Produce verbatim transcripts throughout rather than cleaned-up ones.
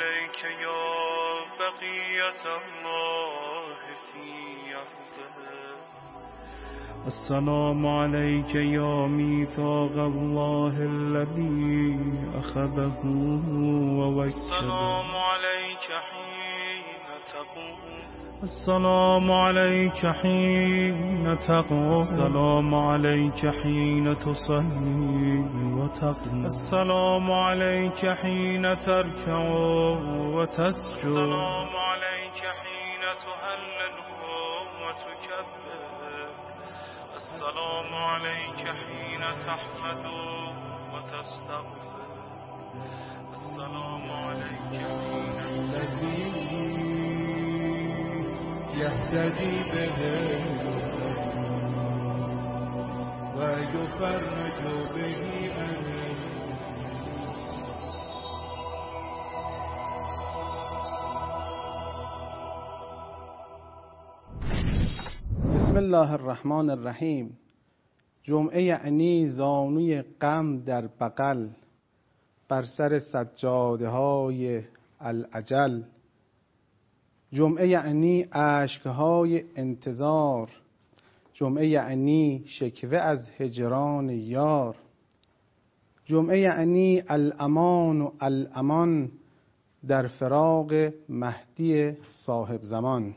عليك يا بقية الله في أرضه. السلام عليك يا ميثاق الله الذي أخذه ووكله. السلام عليك حين تقوم. السلام عليك حين تقوم. السلام عليك حين تصلي وتقوم. السلام عليك حين تركع وتسجد. السلام عليك حين تهلل وتكبر. السلام عليك حين تحمد وتستغفر. السلام عليك حين الذي يهتدي به ويفرج به أمره. بسم الله الرحمن الرحیم. جمعه یعنی زانوی غم در بغل، بر سر سجاده های الاجل. جمعه یعنی اشکهای انتظار، جمعه یعنی شکوه از هجران یار، جمعه یعنی الامان و الامان در فراق مهدی صاحب زمان.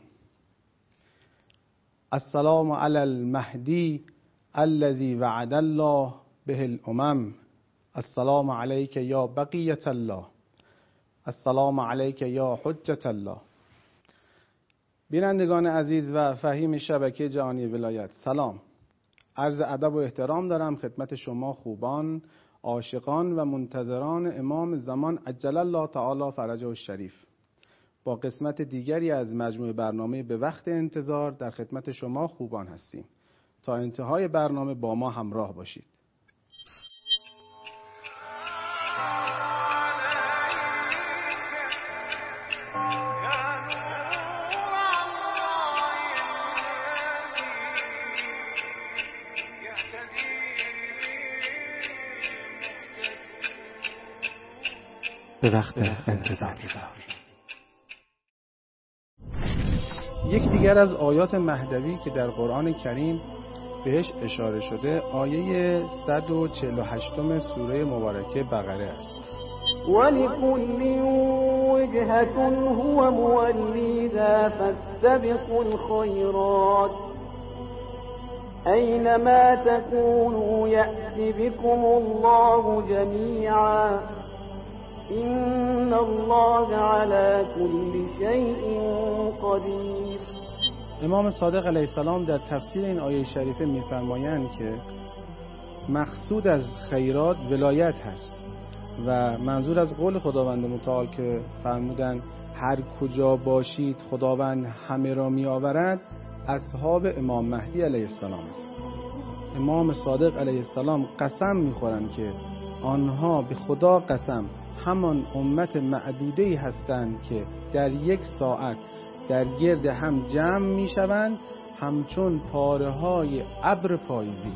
السلام علی المهدی الذی وعد الله به الامم. السلام علیک یا بقیة الله. السلام علیک یا حجة الله. بینندگان عزیز و فهیم شبکه جهانی ولایت، سلام. عرض ادب و احترام دارم خدمت شما خوبان، عاشقان و منتظران امام زمان عجل الله تعالی فرجه الشریف. با قسمت دیگری از مجموعه برنامه به وقت انتظار در خدمت شما خوبان هستیم. تا انتهای برنامه با ما همراه باشید. به وقت انتظار. یک دیگر از آیات مهدوی که در قرآن کریم بهش اشاره شده آیه صد و چهل و هشت سوره مبارکه بقره است. وَلِكُلٍّ وِجْهَةٌ هُوَ مُوَلِّيهَا فَاسْتَبِقُوا الْخَيْرَاتِ أَيْنَمَا تَكُونُوا يَأْتِ بِكُمُ اللَّهُ جَمِيعًا إِنَّ اللَّهَ عَلَى كُلِّ شَيْءٍ قَدِيرٌ. امام صادق علیه السلام در تفسیر این آیه شریفه می‌فرمایند که مقصود از خیرات ولایت هست و منظور از قول خداوند متعال که فرمودند هر کجا باشید خداوند همه را می‌آورد، اصحاب امام مهدی علیه السلام است. امام صادق علیه السلام قسم می‌خورند که آنها به خدا قسم همان امت معدوده‌ای هستند که در یک ساعت در گرد هم جمع می شوند همچون پاره های ابر پاییزی.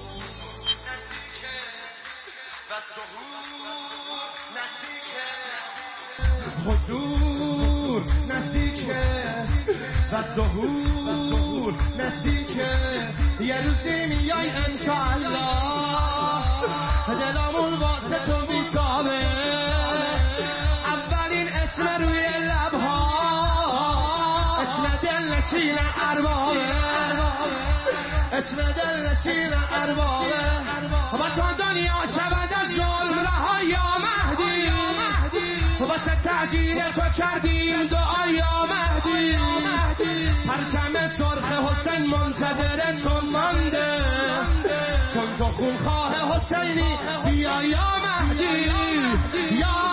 حضور نزدیکه و ظهور نزدیکه، یه روزی میای انشاءالله دلمون واسه تو بیتابه. اولین اسم روی لبها اسم دل نشین اربابه، اسم دل نشین اربابه. و تا دنیا شود از ظلم رها یا مهدی، واسه تغییر تو کردیم دعا یا مهدی. پرچم سرخ حسین منتظر تو مانده، چون تو خونخواه حسینی بیا یا مهدی. یا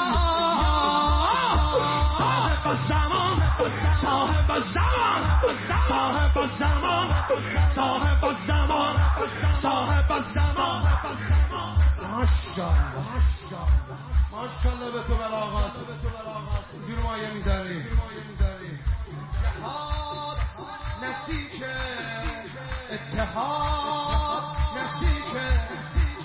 صاحب الزمان، صاحب الزمان، صاحب الزمان، صاحب الزمان، صاحب الزمان. ماشاءالله ماشاءالله به تو بلاغات جور مایه میزنی. جهاد نزدیکه، اتحاد نزدیکه،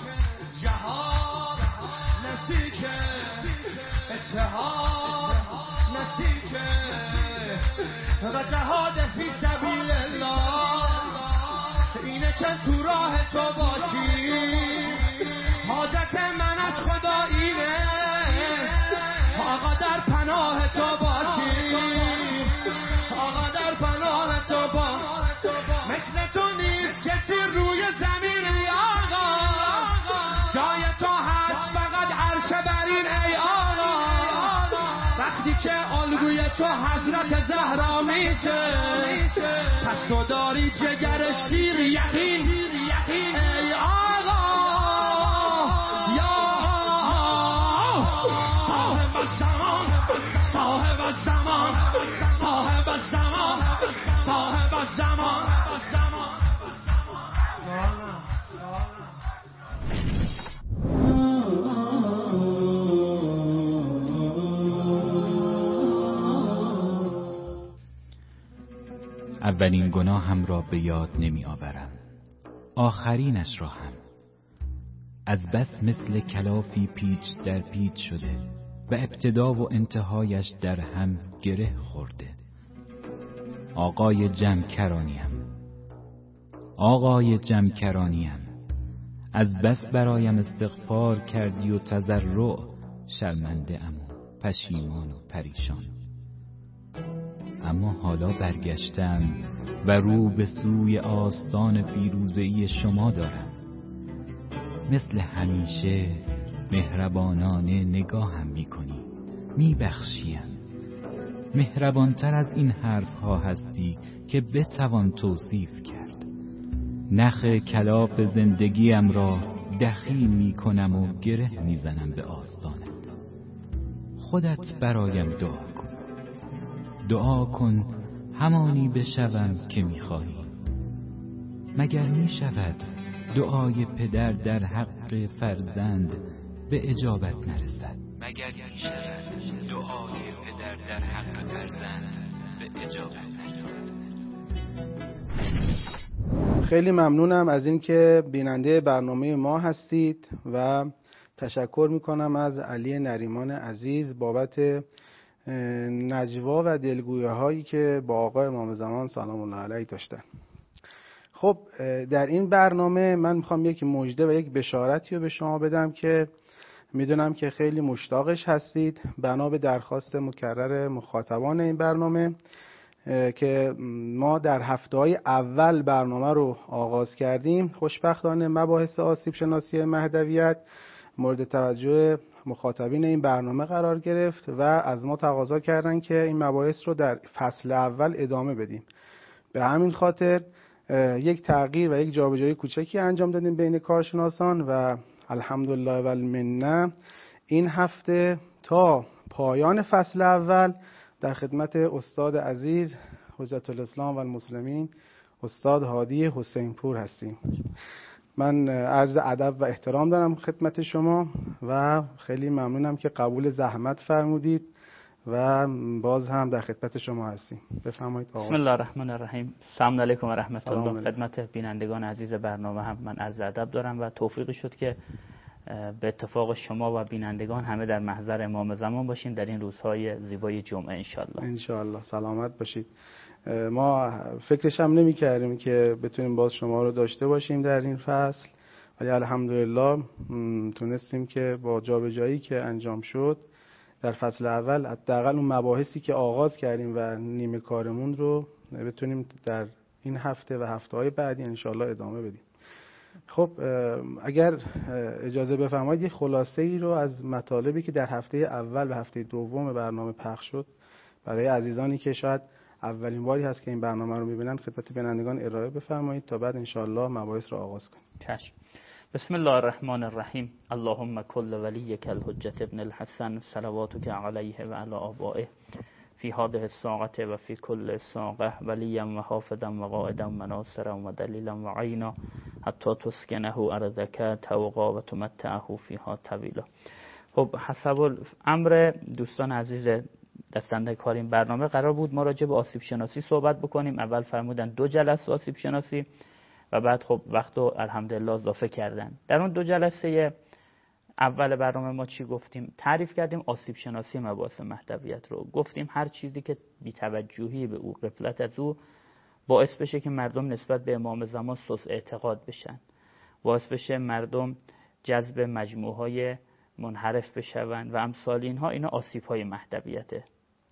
جهاد نزدیکه، اتحاد نزدیکه و جهاد فی سبیل الله اینه که تو راه تو باشی. حاجت من از خدا اینه آقا در پناه تو باشی. آقا در پناه تو با مثل تو نیست کسی روی زمین ای آقا. جای تو هست فقط عرش برین ای آقا. وقتی که الگوی تو حضرت زهرا میشه پس تو داری جگر شیر یقین ای آقا. یا صاحب الزمان صاحب الزمان صاحب الزمان صاحب الزمان. اولین گناهم را به یاد نمی آورم، آخرینش را هم. از بس مثل کلافی پیچ در پیچ شده و ابتدا و انتهایش در هم گره خورده. آقای جمکرانیم آقای جمکرانیم از بس برایم استغفار کردی و تضرع، شرمنده ام و پشیمان و پریشان. اما حالا برگشتم و رو به سوی آستان پیروزه‌ای شما دارم. مثل همیشه مهربانانه نگاهم می‌کنی، می‌بخشیم. مهربانتر از این حرف‌ها هستی که بتوان توصیف کرد. نخ کلاف زندگیم را دخیل می‌کنم و گره می‌زنم به آستانت. خودت برایم دعا کن، دعا کن همانی بشوم که می‌خواهی. مگر می‌شود دعای پدر در حق فرزند به اجابت نرسد؟ مگر می‌شود دعای پدر در حق فرزند به اجابت نرسد؟ خیلی ممنونم از اینکه بیننده برنامه ما هستید و تشکر میکنم از علی نریمان عزیز بابت نجوا و دلگویی هایی که با آقا امام زمان سلام الله علیه داشتن. خب در این برنامه من میخوام یک مژده و یک بشارتی رو به شما بدم که میدونم که خیلی مشتاقش هستید، بنا به درخواست مکرر مخاطبان این برنامه که ما در هفته‌های اول برنامه رو آغاز کردیم. خوشبختانه مباحث آسیب شناسی مهدویت مورد توجه مخاطبین این برنامه قرار گرفت و از ما تقاضا کردن که این مباحث رو در فصل اول ادامه بدیم. به همین خاطر یک تغییر و یک جابجایی کوچکی انجام دادیم بین کارشناسان و الحمدلله و المنه این هفته تا پایان فصل اول در خدمت استاد عزیز حجت الاسلام و المسلمین استاد هادی حسین پور هستیم. من عرض ادب و احترام دارم خدمت شما و خیلی ممنونم که قبول زحمت فرمودید و باز هم در خدمت شما هستیم. بفرمایید آقا. بسم الله الرحمن الرحیم. سلام علیکم و رحمت الله. خدمت بینندگان عزیز برنامه هم من عرض ادب دارم و توفیقی شد که به اتفاق شما و بینندگان همه در محضر امام زمان باشین در این روزهای زیبای جمعه انشالله. انشالله سلامت باشید. ما فکرش هم نمی کردیم که بتونیم باز شما رو داشته باشیم در این فصل، ولی الحمدلله تونستیم که با جابجایی که انجام شد در فصل اول حداقل اون مباحثی که آغاز کردیم و نیمه کارمون رو بتونیم در این هفته و هفته‌های بعدی انشالله ادامه بدیم. خب اگر اجازه بفرمایید یه خلاصه ای رو از مطالبی که در هفته اول و هفته دوم برنامه پخش شد برای عزیزانی که شاید اولین باری هست که این برنامه رو میبینن خدمت بینندگان ارائه بفرمایید تا بعد انشالله مباحث رو آغاز کنیم. چشم. بسم الله الرحمن الرحیم. اللهم کل ولیک الحجة ابن الحسن صلواتک علیه و علی آبائه فی هذه الساعة و فی کل ساعة ولیا و حافظا و قائدا و مناصرا و دلیلا و عینا حتی تسکنه ارضک توقا و تمتعه فیها طویلا. خب حسب امر دوستان عزیز دستنده کار این برنامه قرار بود ما راجع به آسیب شناسی صحبت بکنیم. اول فرمودن دو جلسه آسیب شناسی و بعد خب وقت رو الحمدلله اضافه کردن. در اون دو جلسه اول برنامه ما چی گفتیم؟ تعریف کردیم آسیب شناسی مباحث مهدویت رو. گفتیم هر چیزی که بی‌توجهی به او، غفلت از او، باعث بشه که مردم نسبت به امام زمان سوء اعتقاد بشن، باعث بشه مردم جذب مجموعهای منحرف بشون و امثال اینها، اینا آسیب‌های مهدویته.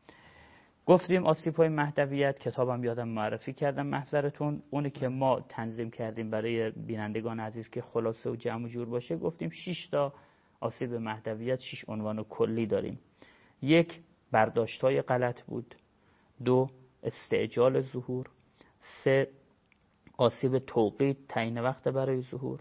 گفتیم آسیب‌های مهدویت، کتابم یادم معرفی کردم محضرتون، اونی که ما تنظیم کردیم برای بینندگان عزیز که خلاصه و جمع و جور باشه، گفتیم شش تا آسیب مهدویت، شش عنوان کلی داریم. یک، برداشت‌های غلط بود. دو، استعجال ظهور. سه، آسیب توقیت، تعیین وقت برای ظهور.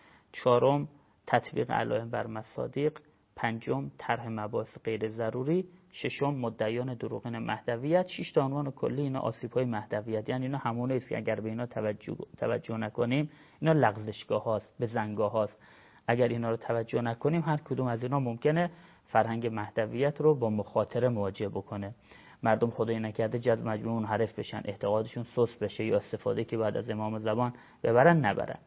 چهارم، تطبیق علائم بر مصادیق. پنجم، طرح مباحث غیر ضروری. ششم، مدعیان دروغین مهدویت. شش تا عنوان کلی اینا آسیب‌های مهدویت، یعنی اینا همونه است که اگر به اینا توجه توجه نکنیم، اینا لغزشگاه هاست، به زنگاه هاست. اگر اینا رو توجه نکنیم، هر کدوم از اینا ممکنه فرهنگ مهدویت رو با مخاطره مواجه بکنه. مردم خدای نکرده جذب مجموع منحرف بشن، اعتقادشون سست بشه، یا استفاده که بعد از امام زمان ببرن نبرن.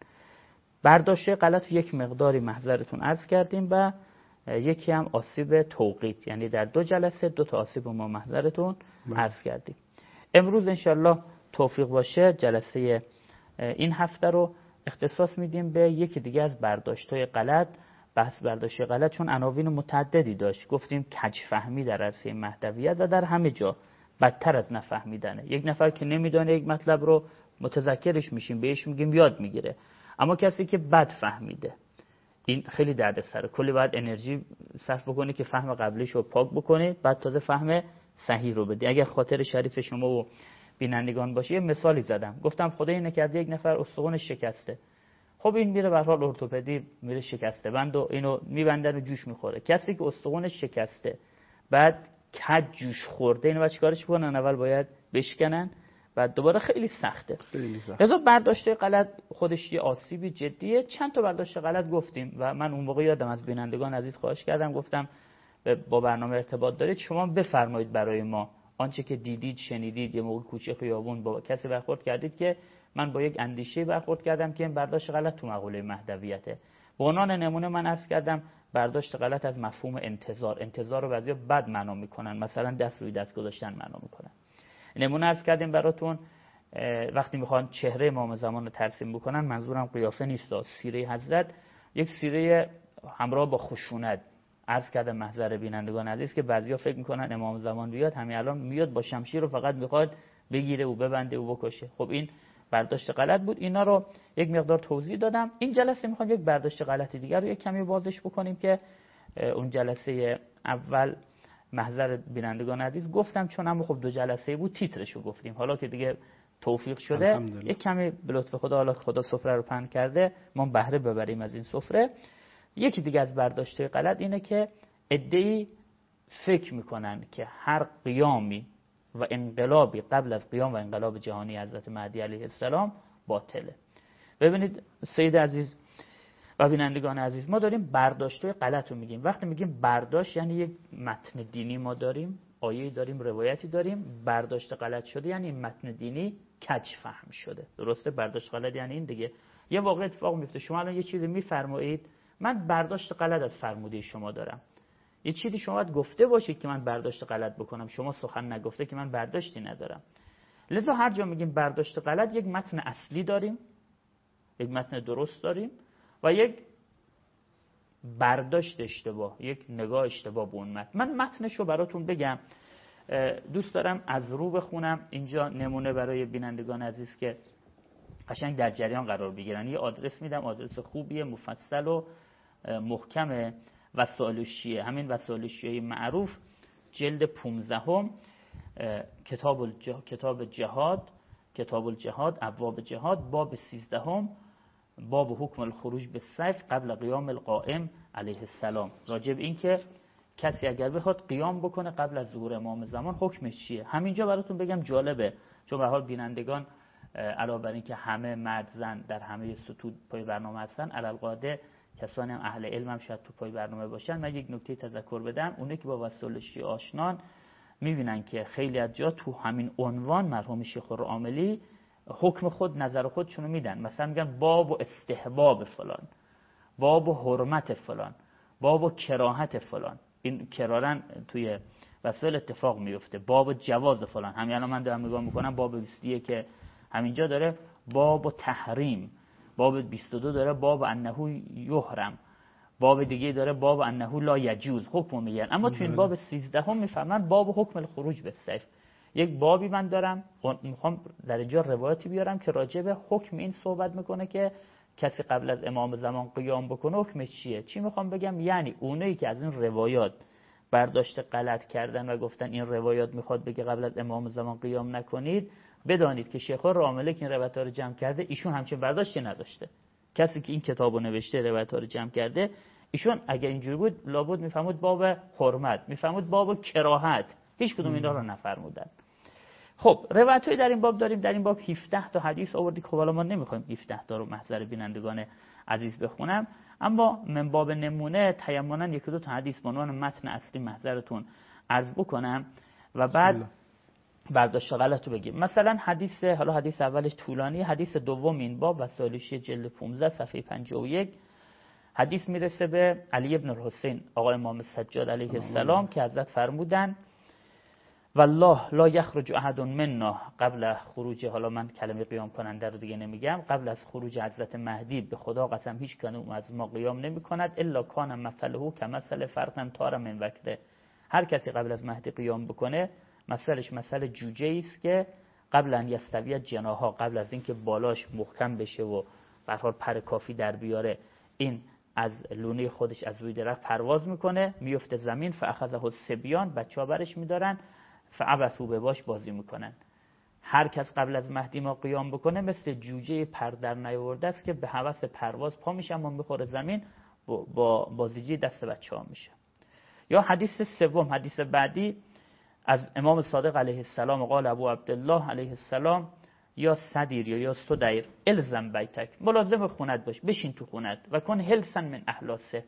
برداشت غلط یک مقداری محضرتون عرض کردیم و یکی هم آسیب توقیت، یعنی در دو جلسه دو تا آسیب ما محضرتون عرض کردیم. امروز انشالله توفیق باشه جلسه این هفته رو اختصاص میدیم به یکی دیگه از برداشت‌های غلط. بحث برداشت غلط چون عناوین متعددی داشت، گفتیم کج فهمی در عرصه مهدویت و در همه جا بدتر از نفهمیدنه. یک نفر که نمیدونه یک مطلب رو متذکرش میشیم، بهش میگیم یاد میگیره، اما کسی که بد فهمیده، این خیلی دردسره. کلی باید انرژی صرف بکنی که فهم قبلیش رو پاک بکنی، بعد تازه فهم صحیح رو بدی. اگر خاطر شریف شما و بینندگان باشه، یه مثالی زدم، گفتم خدای نکرده یک نفر استخوانش شکسته، خب این میره به حال ارتوپدی، میره شکسته بند و اینو میبندن و جوش میخوره. کسی که استخوانش شکسته بعد کج جوش خورده، اینو بعد چیکارش کنن؟ اول باید بشکنن، بعد دوباره خیلی سخته. لذا برداشت غلط خودش یه آسیبی جدیه. چند تا برداشت غلط گفتیم و من اون موقع یادم از بینندگان عزیز خواهش کردم، گفتم با برنامه ارتباط دارید، شما بفرمایید برای ما آنچه که دیدید، شنیدید، یه موقع کوچه خیابون با کسی برخورد کردید که من با یک اندیشه برخورد کردم که این برداشت غلط تو مقوله مهدویته. به عنوان نمونه من عرض کردم برداشت غلط از مفهوم انتظار. انتظار رو بعضیا بد معنا میکنن، مثلا دست روی دست گذاشتن معنا میکنن. نمونه عرض کردیم براتون، وقتی میخوان چهره امام زمان رو ترسیم بکنن، منظورم قیافه نیست، سیره حضرت یک سیره همراه با خشونت. عرض کردم محضر بینندگان عزیز که بعضیا فکر میکنن امام زمان بیاد همین الان میاد با شمشیر رو فقط میخواد بگیره و ببنده و بکشه. خب این برداشت غلط بود. اینا رو یک مقدار توضیح دادم. این جلسه میخوام یک برداشت غلط دیگر رو یک کمی بازش بکنیم که اون جلسه اول محضر بینندگان عزیز گفتم، چون هم خب دو جلسه بود تیترشو گفتیم. حالا که دیگه توفیق شده یک کمی به لطف خدا، حالا خدا سفره رو پهن کرده، ما بهره ببریم از این سفره. یکی دیگه از برداشت غلط اینه که عده‌ای فکر میکنن که هر قیامی و انقلابی قبل از قیام و انقلاب جهانی حضرت مهدی علیه السلام باطله. ببینید سید عزیز و بینندگان عزیز، ما داریم برداشت‌های غلط رو میگیم. وقتی میگیم برداشت یعنی یک متن دینی ما داریم، آیه‌ای داریم، روایتی داریم، برداشت غلط شده یعنی متن دینی کج فهم شده. درسته؟ برداشت غلط یعنی این دیگه. یه واقع اتفاق میفته، شما الان یه چیزی میفرمایید، من برداشت غلط از فرموده شما دارم. یه چیزی شما باید گفته باشید که من برداشت غلط بکنم، شما سخن نگفته که من برداشتی ندارم. لذا هر جا میگیم برداشت غلط، یک متن اصلی داریم، یک متن درست داریم و یک برداشت اشتباه، یک نگاه اشتباه به اون متن. من متنشو براتون بگم، دوست دارم از رو بخونم اینجا نمونه برای بینندگان عزیز که قشنگ در جریان قرار بگیرن. یه آدرس میدم، آدرس خوبیه، مفصل و محکمه، وسائل الشیعه، همین وسائل الشیعه معروف، جلد پانزدهم، کتاب الجهاد، کتاب جهاد، کتاب الجهاد، ابواب جهاد، باب سیزدهم، باب حکم الخروج به سیف قبل قیام القائم علیه السلام. راجب این که کسی اگر بخواد قیام بکنه قبل از ظهور امام زمان حکمش چیه. همینجا براتون بگم جالبه، چون به حال بینندگان علاوه بر این که همه مرد زن در همه سطوح پای برنامه هستن، علالقاعده کسانی هم اهل علم هم شاید تو پای برنامه باشن. من یک نکته تذکر بدم، اونایی که با وسائل الشیعه آشنان میبینن که خیلی از جا تو همین عنوان مرحوم شیخ العاملی حکم خود، نظر خودشونو میدن. مثلا میگن باب و استحباب فلان، باب و حرمت فلان، باب و کراهت فلان، این کرارن توی وسایل اتفاق میفته، باب و جواز فلان. همین الان من دارم نگاه میکنم باب بیست و یک که همینجا داره باب و تحریم، باب بیست و دو داره باب انه یحرم، باب دیگه داره باب انه لا یجوز حکم میگن. اما تو این باب سیزده هم میفهمن باب حکم الخروج به سیف. یک بابی من دارم میخوام در اینجا روایتی بیارم که راجع به حکم این صحبت میکنه که کسی قبل از امام زمان قیام بکنه حکمش چیه. چی میخوام بگم؟ یعنی اونایی که از این روایات برداشت غلط کردن و گفتن این روایات میخواد بگه قبل از امام زمان قیام نکنید، بدانید که شیخ رامله که این روایت‌ها رو جمع کرده ایشون همچین برداشتی نداشته. کسی که این کتابو نوشته روایت‌ها رو جمع کرده ایشون اگه اینجوری بود لابد میفهمود باب حرمت، میفهمود باب کراهت، هیچ کدوم اینا رو نفرمودن. خب روایت‌هایی در این باب داریم. در این باب هفده تا حدیث آوردیم. خب حالا ما نمی‌خوایم هفده تا رو محضر بینندگان عزیز بخونم، اما من باب نمونه تیمنا یک دو تا حدیث به عنوان متن اصلی محضرتون عرض بکنم و بعد برداشت غلط رو بگیم. مثلا حدیث، حالا حدیث اولش طولانی، حدیث دوم این باب وسائلشی جلد پانزده صفحه پنجاه و یک، حدیث میرسه به علی ابن الحسین آقا امام سجاد علیه السلام که حضرت فرمودن والله لا یخرج احد منا قبل خروج، حالا من کلمه قیام کننده رو دیگه نمیگم، قبل از خروج حضرت مهدی به خدا قسم هیچ کنه از ما قیام نمی کند الا کان مثله کمثل فرقا طار من وکره. هر کسی قبل از مهدی قیام بکنه مثلش مثل جوجه است که قبل ان یستوی جناحا، قبل از اینکه بالاش محکم بشه و به هر حال پر کافی در بیاره، این از لونه خودش از روی درخت پرواز میکنه، میفته زمین، فاخذه الصبیان، بچه‌ها برش میدارن، فعبثوا به باش بازی میکنن. هر کس قبل از مهدی ما قیام بکنه مثل جوجه پر در نیاورده است که به هوس پرواز پا میشه اما میخوره زمین، با بازیجی دست بچه‌ها میشه. یا حدیث سوم، حدیث بعدی از امام صادق علیه السلام قال ابو عبدالله علیه السلام یا صدیر یا یا صدیر الزم بیتک، ملازم خونت باش، بشین تو خونت و کن هلسن من احلاسه.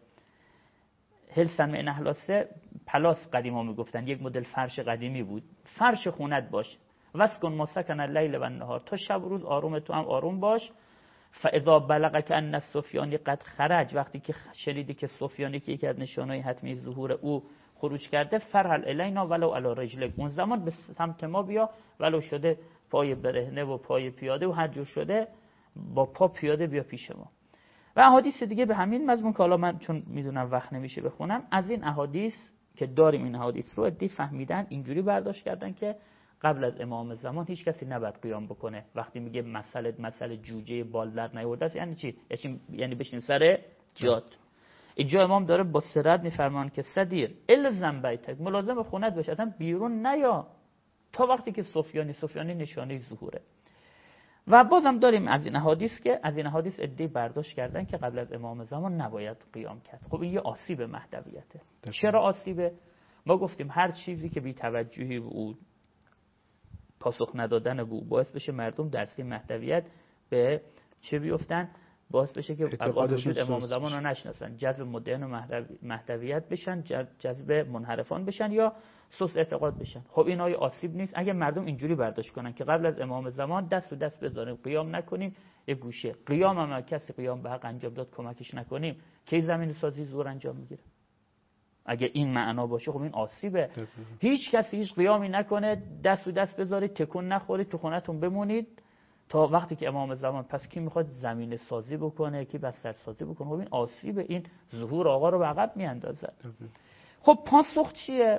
هلسن من احلاسه پلاس قدیما میگفتن، یک مدل فرش قدیمی بود. فرش خونت باش، واسکن مسکن اللیل و النهار، تا شب و روز آروم تو هم آروم باش. فاذا بلغک ان السفیانی قد خرج، وقتی که شنیدی که سفیانی که یکی از نشانهای حتمی ظهور او خروج کرده، فرحل الینا ولو علی رجلک، اون زمان به سمت ما بیا ولو شده پای برهنه و پای پیاده و هر جور شده با پا پیاده بیا پیش ما. و احادیث دیگه به همین مضمون که حالا من چون میدونم وقت نمیشه بخونم، از این احادیث که داریم این احادیث رو ادی فهمیدن اینجوری برداشت کردن که قبل از امام زمان هیچ کسی نباید قیام بکنه. وقتی میگه مسئله مسئله جوجه بال در نیورده است یعنی چی؟ یعنی بشین سر جات. اینجا امام داره با سرعت میفرمان که صدیر الزم بیتک، ملازم خونت باش، اصلا بیرون نیا تا وقتی که سفیانی سفیانی نشانه ظهوره. و بازم داریم از این احادیث که از این احادیث ادعی برداشت کردن که قبل از امام زمان نباید قیام کرد. خب این یه آسیب مهدویته. چرا آسیبه؟ ما گفتیم هر چیزی که بی توجهی بود، پاسخ ندادن بود، باعث بشه مردم در سیم مهدویت به چه بیفتن؟ باعث بشه که وجود امام زمان رو نشناسن، جذب مدعن و مهدویت بشن، جذب منحرفان بشن یا سوء اعتقاد بشن. خب این آیه آسیب نیست اگه مردم اینجوری برداشت کنن که قبل از امام زمان دست و دست بذاریم قیام نکنیم، یه گوشه قیام هم کسی قیام به حق انجام داد کمکش نکنیم، کی زمین سازی زور انجام میگیره؟ اگه این معنا باشه خب این آسیبه. هیچ کسی هیچ قیامی نکنه، دست و دست بذارید، تکون نخورید، تو خونتون بمونید تا وقتی که امام زمان. پس کی میخواد زمین سازی بکنه، کی بستر سازی بکنه؟ خب این آسیب، این ظهور آقا رو به عقب میاندازه. خب پاسخ چیه؟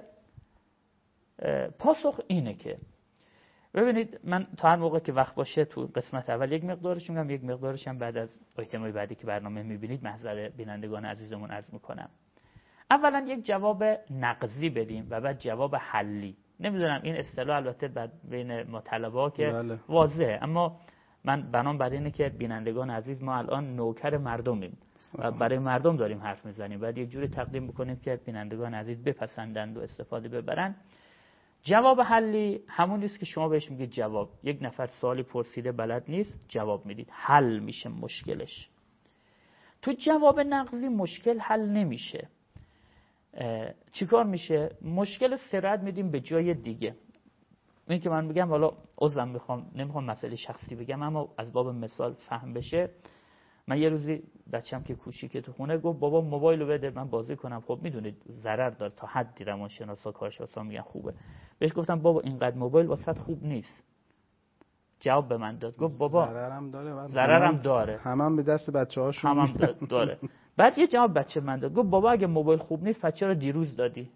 پاسخ اینه که ببینید من تا هر موقع که وقت باشه تو قسمت اول یک مقدارش میگم، یک مقدارش هم بعد از آیتمای بعدی که برنامه میبینید محضر بینندگان عزیزمون عرض میکنم. اولا یک جواب نقضی بدیم و بعد جواب حلی. نمیدونم این اصطلاح البته بین مطلبا که بله. واضحه، اما من بنام بر اینه که بینندگان عزیز ما الان نوکر مردمیم و برای مردم داریم حرف میزنیم، بعد یک جوری تقدیم بکنیم که بینندگان عزیز بپسندند و استفاده ببرن. جواب حلی همون نیست که شما بهش میگید جواب. یک نفر سوالی پرسیده بلد نیست، جواب میدید، حل میشه مشکلش. تو جواب نقضی مشکل حل نمیشه. چیکار میشه؟ مشکل سرعت میدیم به جای دیگه. این که من میگم حالا عذرم میخوام، نمیخوام مسئله شخصی بگم اما از باب مثال فهم بشه. من یه روزی بچم که کوچیکه تو خونه گفت بابا موبایلو بده من بازی کنم. خب میدونید ضرر داره، تا حدی روانشناسا کارشناسا میگن خوبه. بهش گفتم بابا اینقدر موبایل واسط خوب نیست. جواب به من داد، گفت بابا ضررم داره، ضررم داره، همم به دست بچه‌هاشون همم داره. بعد یه جواب بچه من داد، گفت بابا اگه موبایل خوب نیست پس چرا دیروز دادی؟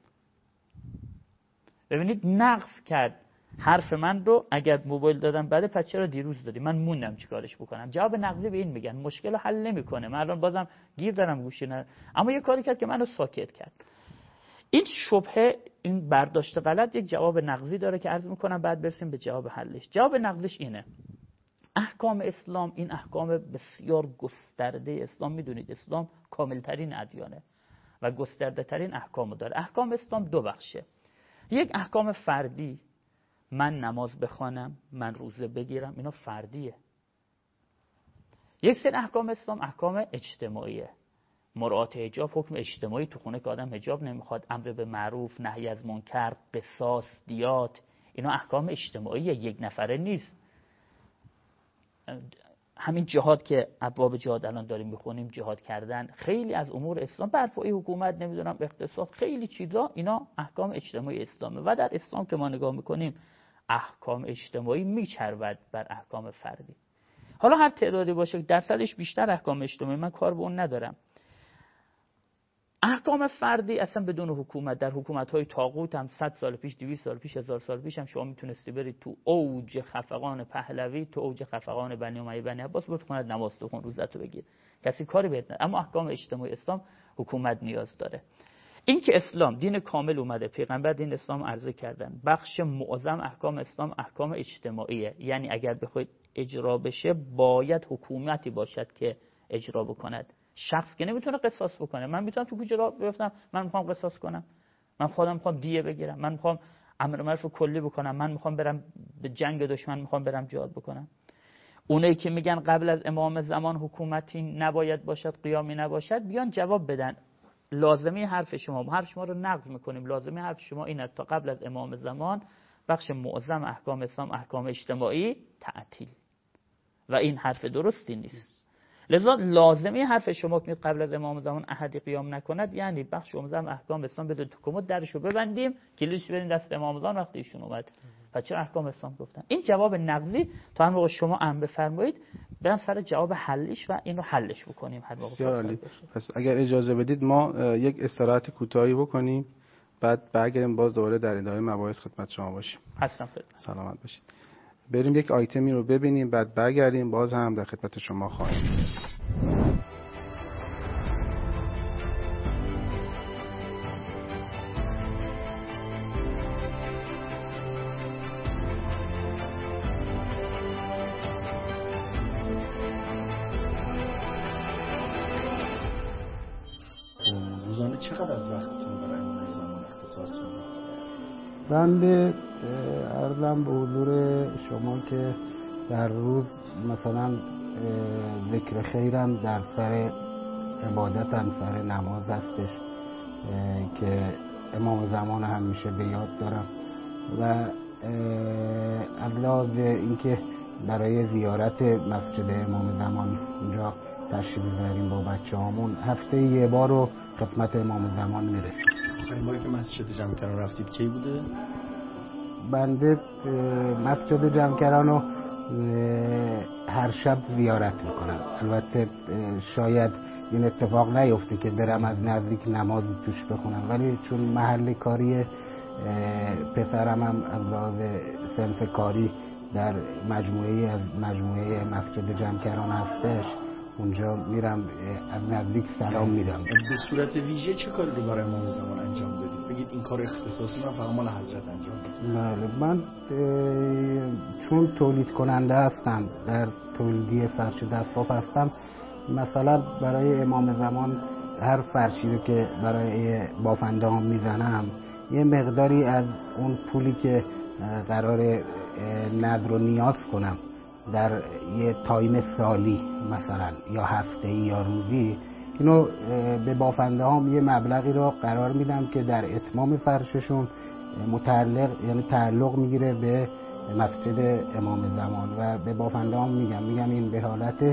ببینید نقص کرد حرف من رو. اگر موبایل دادم بعد پس چرا دیروز دادی؟ من موندم چیکارش بکنم. جواب نقضی به این میگن مشکل حل نمیکنه. من الان بازم گیر دارم گوشی نه، اما یه کاری کرد که منو ساکت کرد. این شبهه، این برداشت غلط یک جواب نقضی داره که عرض میکنم بعد برسیم به جواب حلش. جواب نقضیش اینه: احکام اسلام، این احکام بسیار گسترده اسلام، میدونید اسلام کاملترین ادیانه و گسترده ترین احکامو داره. احکام اسلام دو بخشه. یک احکام فردی، من نماز بخوانم، من روزه بگیرم، اینا فردیه. یک سری احکام اسلام احکام اجتماعیه. مراعات حجاب حکم اجتماعی، تو خونه که آدم حجاب نمیخواد، امر به معروف، نهی از منکر، قصاص، دیات، اینا احکام اجتماعیه، یک نفره نیست. همین جهاد که ابواب جهاد الان داریم میخونیم، جهاد کردن، خیلی از امور اسلام، برپایی حکومت، نمیدونم اقتصاد، خیلی چیزا اینا احکام اجتماعی اسلامه. و در اسلام که ما نگاه میکنیم احکام اجتماعی میچربد بر احکام فردی. حالا هر تعدادی باشه، درصدش بیشتر احکام اجتماعی، من کار به اون ندارم. احکام فردی اصلا بدون حکومت، در حکومت‌های طاغوت هم صد سال پیش، دویست سال پیش، هزار سال پیش هم شما میتونستی برید تو اوج خفقان پهلوی، تو اوج خفقان بنی امیه بنی عباس، بود خونه نماز بخون، روزتو بگیر، کسی کاری بهت نداره. اما احکام اجتماعی اسلام حکومت نیاز داره. این که اسلام دین کامل اومده، پیغمبر دین اسلام عرضه کردن، بخش معظم احکام اسلام احکام اجتماعیه. یعنی اگر بخواید اجرا بشه باید حکومتی باشد که اجرا بکند. شخص که نمیتونه قصاص بکنه. من میتونم تو کوچه راه بیفتم، من میخوام قصاص کنم، من خودم میخوام دیه بگیرم، من میخوام امر معروف کلی بکنم، من میخوام برم به جنگ دشمن، میخوام برم جهاد بکنم. اونایی که میگن قبل از امام زمان حکومتی نباید باشد، قیامی نباشد، بیان جواب بدن. لازمی حرف شما، ما حرف شما رو نقض میکنیم. لازمی حرف شما این است تا قبل از امام زمان بخش معظم احکام اسلام احکام اجتماعی تعطیل، و این حرف درستی نیست. لذا لازمی حرف شما که قبل از امام زمان احدی قیام نکند، یعنی بخش معظم احکام اسلام بده تو کمد، درشو ببندیم، کلیدش بدیم دست امام زمان وقتی ایشون اومد. پس چرا احکام اسلام گفتن؟ این جواب نقضی. تا هر موقع شما ام بفرمایید برم سر جواب حلش و اینو حلش بکنیم هر موقع. بسیار عالی. پس اگر اجازه بدید ما یک استراحت کوتاهی بکنیم، بعد برگردیم باز دوباره در ادامه مباحث خدمت شما باشیم. هستم خدمت. سلامت باشید. بریم یک آیتمی رو ببینیم، بعد برگردیم باز هم در خدمت شما خواهیم بود. روزانه چقدر از وقتتون برای امام زمان اختصاص میدید؟ بنده عرضم به حضور شما که در روز مثلا ذکر خیرم در سر عبادتم، سر نماز هستش که امام زمان همیشه به یاد دارم، و علاوه اینکه برای زیارت مسجد امام زمان اونجا تشریف ببریم با بچه هامون، هفته یه بار رو خدمت امام زمان میرسیم. آخرین باری که مسجد جمکران رفتید کی بوده؟ بنده مسجد جمکران رو هر شب زیارت میکنم. البته شاید این اتفاق نیفته که برم از نزدیک نماز توش بخونم، ولی چون محل کاری پسرم هم از لحاظ صنف کاری در مجموعه از مجموعه مسجد جمکران هستش، اونجا میرم از نزدیک سلام میدم. به صورت ویژه چه کاری رو برای امام زمان انجام دادید؟ بگید این کار اختصاصی من فقط مال حضرت انجام دادم. بله، من چون تولید کننده هستم، در تولیدی فرش دستباف هستم، مثلا برای امام زمان هر فرشی رو که برای بافنده ها میزنم یه مقداری از اون پولی که قرار ندر و نیاز کنم در یه تایم سالی مثلا یا هفته‌ای یا روزی، اینو به بافنده هم یه مبلغی رو قرار میدم که در اتمام فرششون متعلق یعنی تعلق میگیره به مسجد امام زمان، و به بافنده هم میگم میگم این به حالت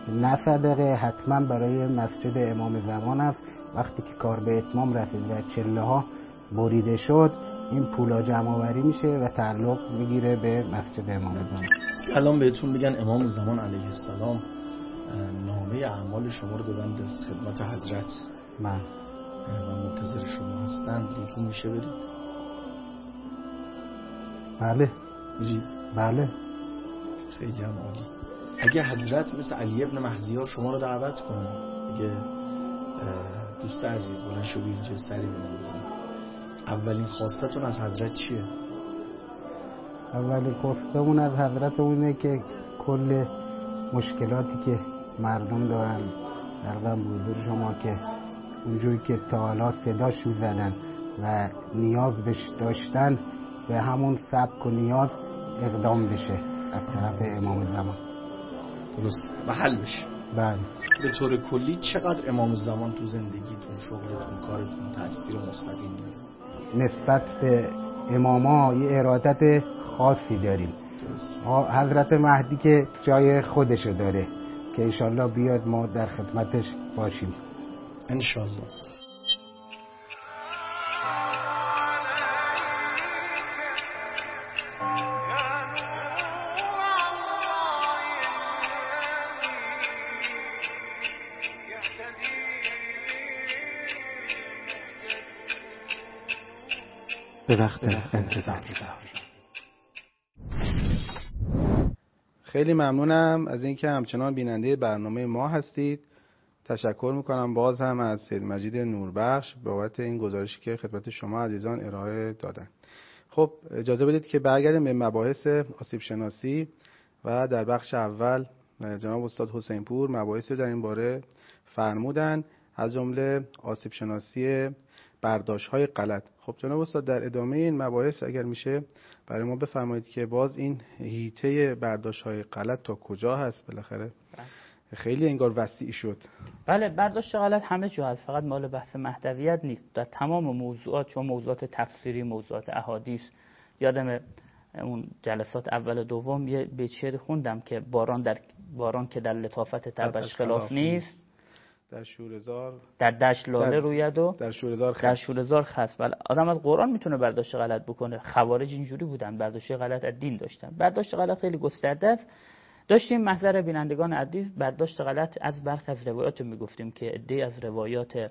نه صدقه، حتما برای مسجد امام زمان است. وقتی که کار به اتمام رسید و چله ها بریده شد، این پولا جمع آوری میشه و تعلق میگیره به مسجد امام زمان. الان بهتون بگن امام زمان علیه السلام نامه اعمال شما رو دادن در خدمت حضرت من و منتظر شما هستن، دیگه میشه برید؟ بله میری؟ بله. خیلی هم عالی. اگه حضرت مثل علی ابن مهدیار شما رو دعوت کنه، اگه دوست عزیز بلند شو اینجا سری به ما بزن، اولین خواستتون از حضرت چیه؟ اولین خواستمون از حضرت اونه که کل مشکلاتی که مردم دارن درگم بودور شما که اونجوری که تا حالا صداش میزدن و نیاز بهش داشتن به همون سبک و نیاز اقدام بشه از طرف امام زمان. درست و حل بشه. بله. به طور کلی چقدر امام زمان تو زندگیتون، شغلتون، کارتون تاثیر مستقیم داره؟ نسبت به اماما یه ارادت خاصی داریم. درست. حضرت مهدی که جای خودشو داره که انشالله بیاد ما در خدمتش باشیم انشالله. به وقت انتظار. خیلی ممنونم از اینکه همچنان بیننده برنامه ما هستید. تشکر میکنم باز هم از سید مجید نوربخش بابت این گزارشی که خدمت شما عزیزان ارائه دادن. خب اجازه بدید که برگردیم به مباحث آسیب شناسی و در بخش اول جناب استاد حسین پور مباحثی در این باره فرمودن، از جمله آسیب شناسی برداشت‌های غلط. خب جناب استاد در ادامه این مباحث اگر میشه برای ما بفرمایید که باز این حیطه برداشت‌های غلط تا کجا هست؟ بالاخره خیلی انگار وسیع شد. بله، برداشت غلط همه جا هست، فقط مال بحث مهدویت نیست، در تمام موضوعات، چون موضوعات تفسیری، موضوعات احادیث. یادم اون جلسات اول و دوم یه بیت خوندم که باران در باران که در لطافت تبش خلاف نیست، در شورزار در دشت لاله روید و در شورزار در شورزار خس. بله، آدم از قرآن میتونه برداشت غلط بکنه. خوارج اینجوری بودن، برداشت غلط از دین داشتن. برداشت غلط خیلی گسترده است. داشتیم محضر بینندگان عزیز برداشت غلط از برخی از روایات میگفتیم که عده‌ای از روایات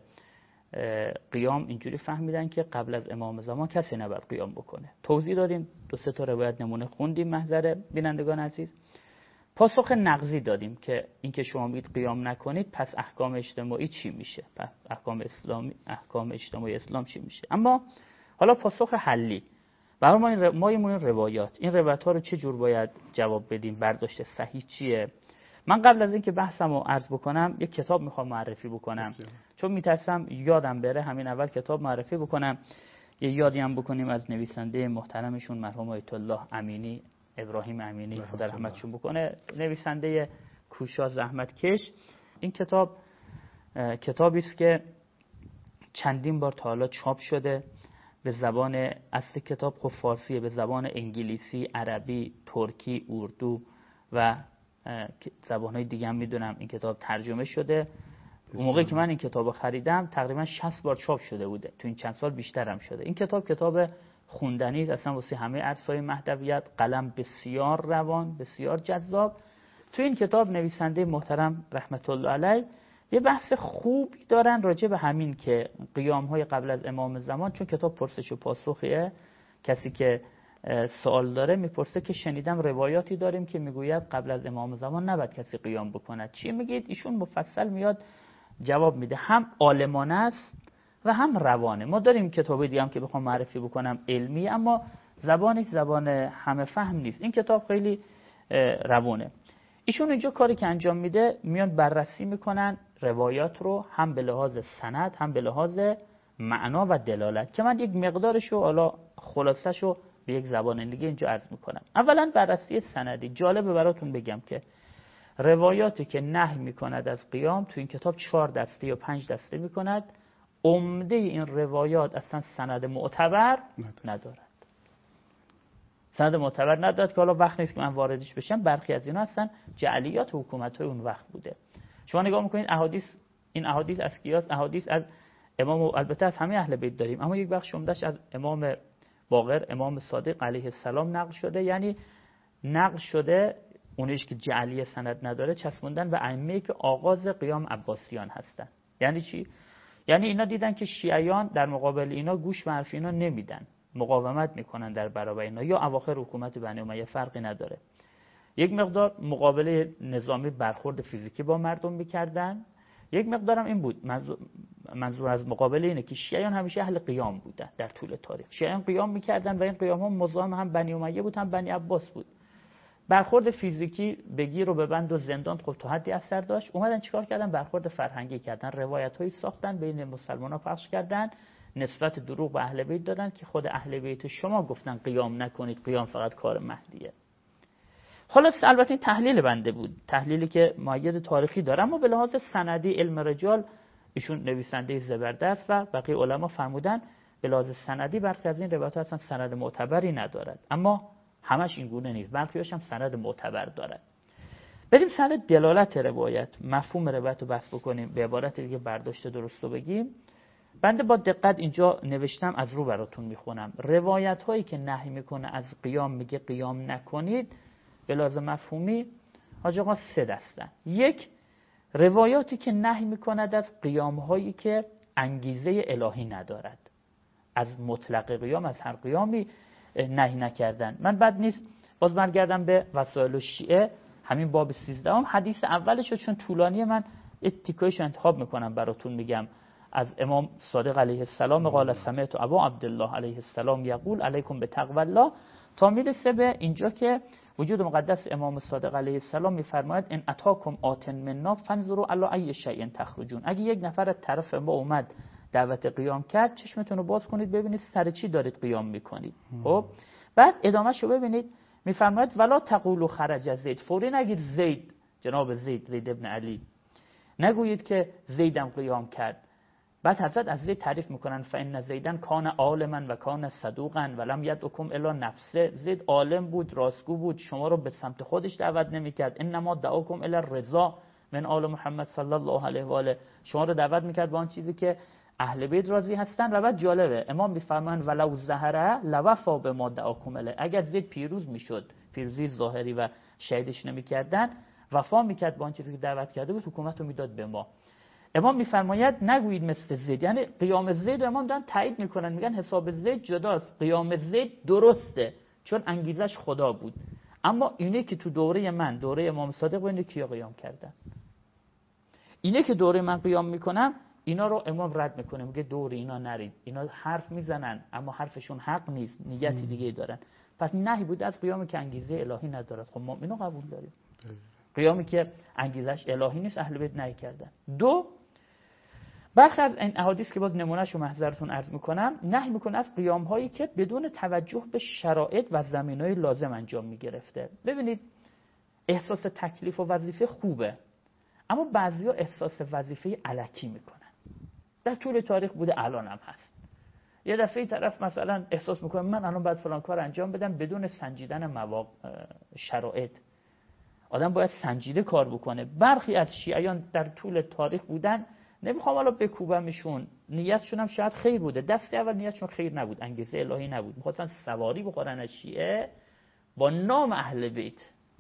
قیام اینجوری فهمیدن که قبل از امام زمان کسی نباید قیام بکنه. توضیح دادیم، دو سه تا روایت نمونه خوندیم محضر بینندگان عزیز. پاسخ نقضی دادیم که اینکه شما میگید قیام نکنید پس احکام اجتماعی چی میشه؟ پس احکام اسلامی، احکام اجتماعی اسلام چی میشه؟ اما حالا پاسخ حلی برای ما این ما این روایات این روایت ها رو چه جور باید جواب بدیم؟ برداشت صحیح چیه؟ من قبل از اینکه بحثمو عرض بکنم یک کتاب میخوام معرفی بکنم بسیار. چون میترسم یادم بره، همین اول کتاب معرفی بکنم. یه یادی هم بکنیم از نویسنده محترمشون مرحوم آیت الله امینی، ابراهیم امینی خدا رحمتشون بکنه، نویسنده کوشا زحمت کش. این کتاب کتابی است که چندین بار تا حالا چاپ شده به زبان اصل کتاب خب فارسیه، به زبان انگلیسی، عربی، ترکی، اردو و زبان‌های دیگه هم میدونم این کتاب ترجمه شده. اون موقعی که من این کتابو خریدم تقریبا شصت بار چاپ شده بوده، تو این چند سال بیشتر هم شده. این کتاب کتاب خوندنی است اصلا واسه همه عرصه‌های مهدویت، قلم بسیار روان، بسیار جذاب. تو این کتاب نویسنده محترم رحمت الله علیه یه بحث خوبی دارن راجع به همین که قیام‌های قبل از امام زمان، چون کتاب پرسش و پاسخیه، کسی که سوال داره میپرسه که شنیدم روایاتی داریم که میگوید قبل از امام زمان نباید کسی قیام بکند، چی میگید؟ ایشون مفصل میاد جواب میده، هم عالمانه است و هم روانه. ما داریم کتابی دیگه هم که بخوام معرفی بکنم علمی، اما زبانش زبان همه فهم نیست. این کتاب خیلی روانه. ایشون اینجا کاری که انجام میده، میان بررسی میکنن روایات رو، هم به لحاظ سند هم به لحاظ معنا و دلالت، که من یک مقدارشو حالا خلاصه‌شو به یک زبان دیگه اینجا عرض میکنم. اولا بررسی سندی. جالبه براتون بگم که روایاتی که نهی میکند از قیام تو این کتاب چهار دسته یا پنج دسته میکند. عمده این روایات اصلا سند معتبر ندارد. سند معتبر نداد که حالا وقت نیست که من واردش بشم. برخی از اینا هستن جعلیات حکومت‌های اون وقت بوده. شما نگاه می‌کنید احادیث، این احادیث از کیاس؟ احادیث از امام، البته از همه اهل بیت داریم، اما یک بخش عمده‌اش از امام باقر، امام صادق علیه السلام نقل شده. یعنی نقل شده اونش که جعلی سند نداره چسبوندن به ائمه‌ای که آغاز قیام عباسیان هستن. یعنی چی؟ یعنی اینا دیدن که شیعیان در مقابل اینا گوش به حرف اینا نمیدن، مقاومت میکنن در برابر اینا، یا اواخر حکومت بنی امیه فرقی نداره، یک مقدار مقابله نظامی برخورد فیزیکی با مردم میکردن. یک مقدارم این بود، منظور, منظور از مقابله اینه که شیعیان همیشه اهل قیام بودن در طول تاریخ. شیعیان قیام میکردن و این قیام ها مزاحم هم بنی امیه بود هم بنی عباس بود. برخورد فیزیکی بگیر و ببند و زندان خب تا حدی اثر داشت. اومدن چیکار کردن؟ برخورد فرهنگی کردن، روایت‌هایی ساختن بین مسلمان‌ها پخش کردن، نسبت دروغ به اهل بیت دادن که خود اهل بیت شما گفتن قیام نکنید، قیام فقط کار مهدیه. خلاص البته این تحلیل بنده بود، تحلیلی که مایه تاریخی داره، اما به لحاظ سندی علم رجال، ایشون نویسنده زبردست و بقیه علما فرمودن به لحاظ سندی برخی از این روایت‌ها اصلا سند معتبری ندارد. اما همش این گونه نیست، برخی‌هاش هم سند معتبر داره. بریم سر دلالت روایت، مفهوم روایت رو بحث بکنیم، به عبارت دیگه برداشت درست رو بگیم. بنده با دقت اینجا نوشتم، از رو براتون میخونم. روایت هایی که نهی میکنه از قیام، میگه قیام نکنید، به لازم مفهومی حاج آقا سه دستن. یک، روایاتی که نهی میکند از قیام هایی که انگیزه الهی ندارد. از مطلق قیام، از هر قیامی نهی نکردن. من بد نیست باز برگردم به وسائل الشیعه، همین باب سیزده هم حدیث اولش، چون طولانی من تیکایش انتخاب میکنم براتون میگم. از امام صادق علیه السلام قال سمعت ابا عبدالله علیه السلام یقول علیکم بتقوی الله، تا میرسه به اینجا که وجود مقدس امام صادق علیه السلام میفرماید ان اتاکم آتن منا فانظروا الی ای شیء تخرجون. اگه یک نفر از طرف ما اومد دعوت قیام کرد، چشمتون رو باز کنید ببینید سر چی دارید قیام میکنید. خب بعد ادامهشو ببینید، میفرماید ولا تقولوا خرج زید، فوری نگید زید، جناب زید، زید ابن علی، نگویید که زیدم قیام کرد. بعد حضرت از زید تعریف میکنن فان زیدن کان عالما و کان صدوقا ولم یدعکم الا نفسه. زید عالم بود، راستگو بود، شما رو به سمت خودش دعوت نمیکرد. انما دعاکم الی الرضا من آل محمد صلی الله علیه و آله، شما رو دعوت میکرد به آن چیزی که اهل بیت راضی هستن. و بعد جالبه امام میفرمان ولو ظهر لوفا بما دعاکم الی، اگر زید پیروز میشد، پیروزی ظاهری و شهیدش نمیکردن، وفا میکرد با آن چیزی که دعوت کرده بود، حکومت رو میداد به ما. امام میفرماید نگویید مثل زید، یعنی قیام زید امام دارن تایید میکنن، میگن حساب زید جداست، قیام زید درسته چون انگیزش خدا بود. اما اینه که تو دوره من، دوره امام صادق، ببینید کیا قیام کردن. اینه که دوره من قیام میکنم، اینا رو امام رد میکنه، میگه دوره اینا نرید، اینا حرف میزنن اما حرفشون حق نیست، نیتی دیگه دارن. پس نهی بود از قیامی که انگیزه الهی ندارد. خب ما اینو قبول داریم، قیامی که انگیزش الهی نیست اهل بیت نهی کردن. دو، برخی از این احادیث که باز نمونهشو محضرتون عرض میکنم، نهی میکنه از قیام هایی که بدون توجه به شرایط و زمینهای لازم انجام میگرفته. ببینید احساس تکلیف و وظیفه خوبه، اما بعضیا احساس وظیفه الکی میکنن. در طول تاریخ بوده، الان هم هست. یه دفعه طرف مثلا احساس میکنه من الان باید فلان کار انجام بدم بدون سنجیدن مواقع شرایط. آدم باید سنجیده کار بکنه. برخی از شیعیان در طول تاریخ بودن، نمیخوام حالا بکوبمشون، نیتشون هم شاید خیر بوده، دست اول نیتشون خیر نبود، انگیزه الهی نبود، میخواستن سواری بخورن از شیعه با نام اهل بیت،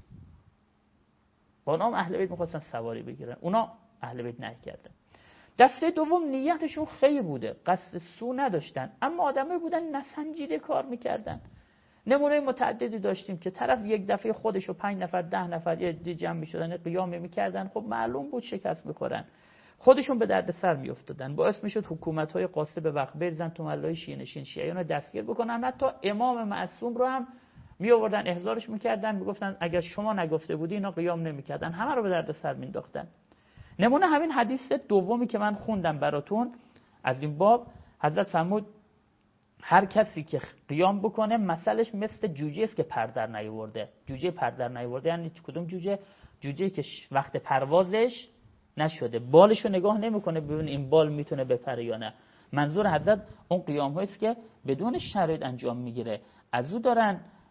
با نام اهل بیت میخواستن سواری بگیرن، اونا اهل بیت نهی کردن. دسته دوم نیتشون خیر بوده، قصد سو نداشتن، اما آدمایی بودن نسنجیده کار میکردن. نمونه متعددی داشتیم که طرف یک دفعه خودش و پنج نفر ده نفر یه جمع میشدن قیام میکردن، خب معلوم بود شکست میخورن، خودشون به درد سر میافتادن، باعث میشد حکومت‌های قاصد به وقت بریزن تو محلهای شیعه نشین، شیعیان رو دستگیر بکنن، حتی امام معصوم رو هم می آوردن احضارش میکردن، میگفتن اگر شما نگفته بودی اینا قیام نمیکردن، همه رو به درد سر مینداختن. نمونه همین حدیث دومی که من خوندم براتون از این باب، حضرت فرمود هر کسی که قیام بکنه مثلش مثل جوجه است که پر در نیاورده. جوجه پر در نیاورده یعنی کدوم جوجه؟ جوجه که وقت پروازش نشده، بالشو نگاه نمیکنه ببین این بال میتونه بپره یا نه. منظور حضرت اون قیام هایی است که بدون شرایط انجام میگیره. از او دارن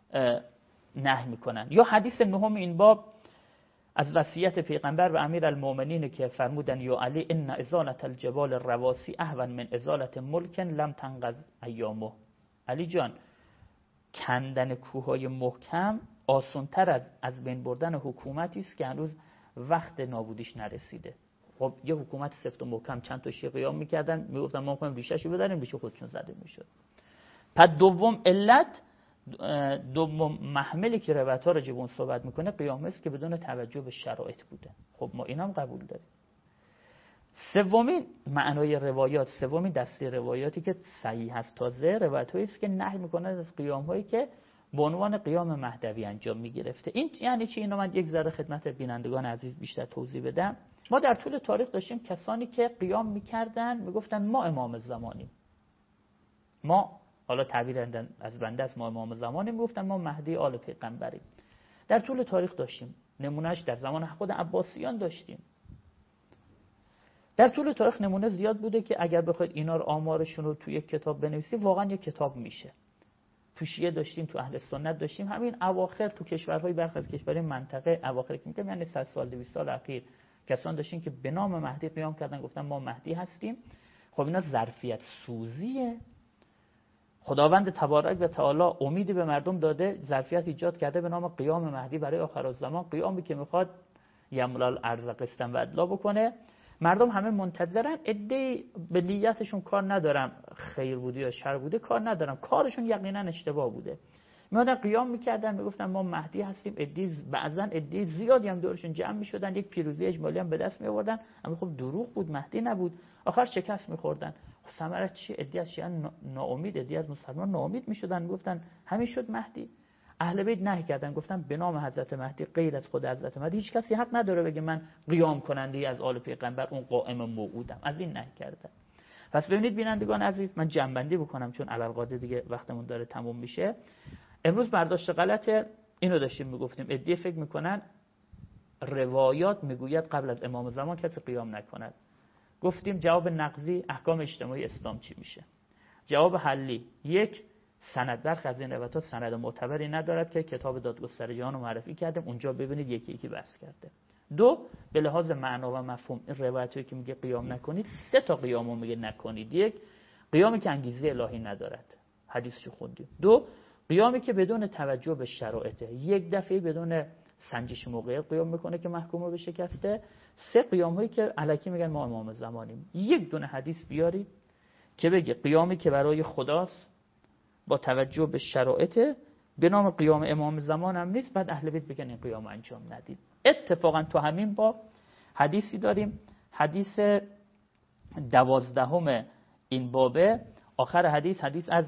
نهی میکنن. یا حدیث نهم این باب از وصیت پیغمبر و امیر المؤمنین که فرمودن یا علی ان ازالة الجبال الرواسی اهون من ازالة ملک لم تنقض ایامه. علی جان، کندن کوههای محکم آسان‌تر از از بین بردن حکومتی است که هنوز وقت نابودیش نرسیده. خب یه حکومت سفت و محکم چند تا شیعه قیام میکردن، میگفتن ما میخوایم ریشه‌شو بداریم، ریشه خودشون زده میشد. پس دوم علت، دوم محملی که روایت‌ها راجع به اون صحبت میکنه قیام است که بدون توجه به شرایط بوده. خب ما اینم قبول داریم. سومین معنای روایات، سومین دسته روایاتی که صحیح هست تازه روایت‌هایی است که نهی میکنه از قیام‌هایی که به عنوان قیام مهدوی انجام میگرفته. این یعنی چی؟ اینو من یک ذره خدمت بینندگان عزیز بیشتر توضیح بدم. ما در طول تاریخ داشتیم کسانی که قیام میکردن میگفتن ما امام زمانیم. ما حالا تعبیر از بنده است، ما امام زمانیم، میگفتن ما مهدی آل پیغمبریم. در طول تاریخ داشتیم. نمونهش در زمان خود عباسیان داشتیم. در طول تاریخ نمونه زیاد بوده که اگر بخواید اینا رو آمارشون رو توی یک کتاب بنویسی واقعا یک کتاب میشه. تو شیعه داشتیم، تو اهل سنت داشتیم، همین اواخر تو کشورهای برخی از کشورهای منطقه اواخر که میگم یعنی صد سال دویست سال اخیر کسان داشتیم که به نام مهدی قیام کردن، گفتن ما مهدی هستیم. خب اینا ظرفیت سوزیه. خداوند تبارک و تعالی امیدی به مردم داده، ظرفیت ایجاد کرده به نام قیام مهدی برای آخرالزمان، قیامی که میخواد یملال ارض قسطا و عدلا بکنه. مردم همه منتظرن. عده‌ای به نیتشون کار ندارم خیر بوده یا شر بوده کار ندارم، کارشون یقینا اشتباه بوده. میادن قیام میکردن میگفتن ما مهدی هستیم. عده‌ای بعضن عده‌ای زیادی هم دورشون جمع میشدن، یک پیروزی اجمالی هم به دست میآوردن، اما خب دروغ بود، مهدی نبود. آخر شکست میخوردن. خب ثمره چی؟ عده‌ای از شیعه ناامید، عده‌ای از مسلمان ناامید میشدن، میگفتن همین شد مهدی. اهل بیت نهی کردن، گفتن به نام حضرت مهدی غیر از خود حضرت مهدی هیچ کسی حق نداره بگه من قیام کننده از آل پیغمبر اون قائم موعودم. از این نهی کردن. پس ببینید بینندگان عزیز، من جنبندی بکنم چون علالقاعده دیگه وقتمون داره تموم میشه. امروز برداشت غلط اینو داشتیم میگفتیم، عده‌ای فکر میکنن روایات میگوید قبل از امام زمان کسی قیام نکند. گفتیم جواب نقضی احکام اجتماعی اسلام چی میشه؟ جواب حلی، یک، سند برخی از این روایات سند معتبری ندارد که کتاب دادگستر جهان رو معرفی کردیم، اونجا ببینید یکی یکی بحث کرده. دو، به لحاظ معنا و مفهوم این روایتی که میگه قیام نکنید سه تا قیامو میگه نکنید. یک، قیامی که انگیزه الهی ندارد، حدیثشو خوندیم. دو، قیامی که بدون توجه به شرایطه، یک دفعه بدون سنجش موقعیت قیام میکنه که محکوم به شکسته. سه، قیام هایی که الکی میگن ما امام زمانیم. یک دونه حدیث بیاری که بگه قیامی که برای خداست با توجه به شرایط به نام قیام امام زمان هم نیست، بعد اهل بیت بگن این قیام انجام ندید. اتفاقا تو همین با حدیثی داریم، حدیث دوازدهم این بابه، آخر حدیث حدیث از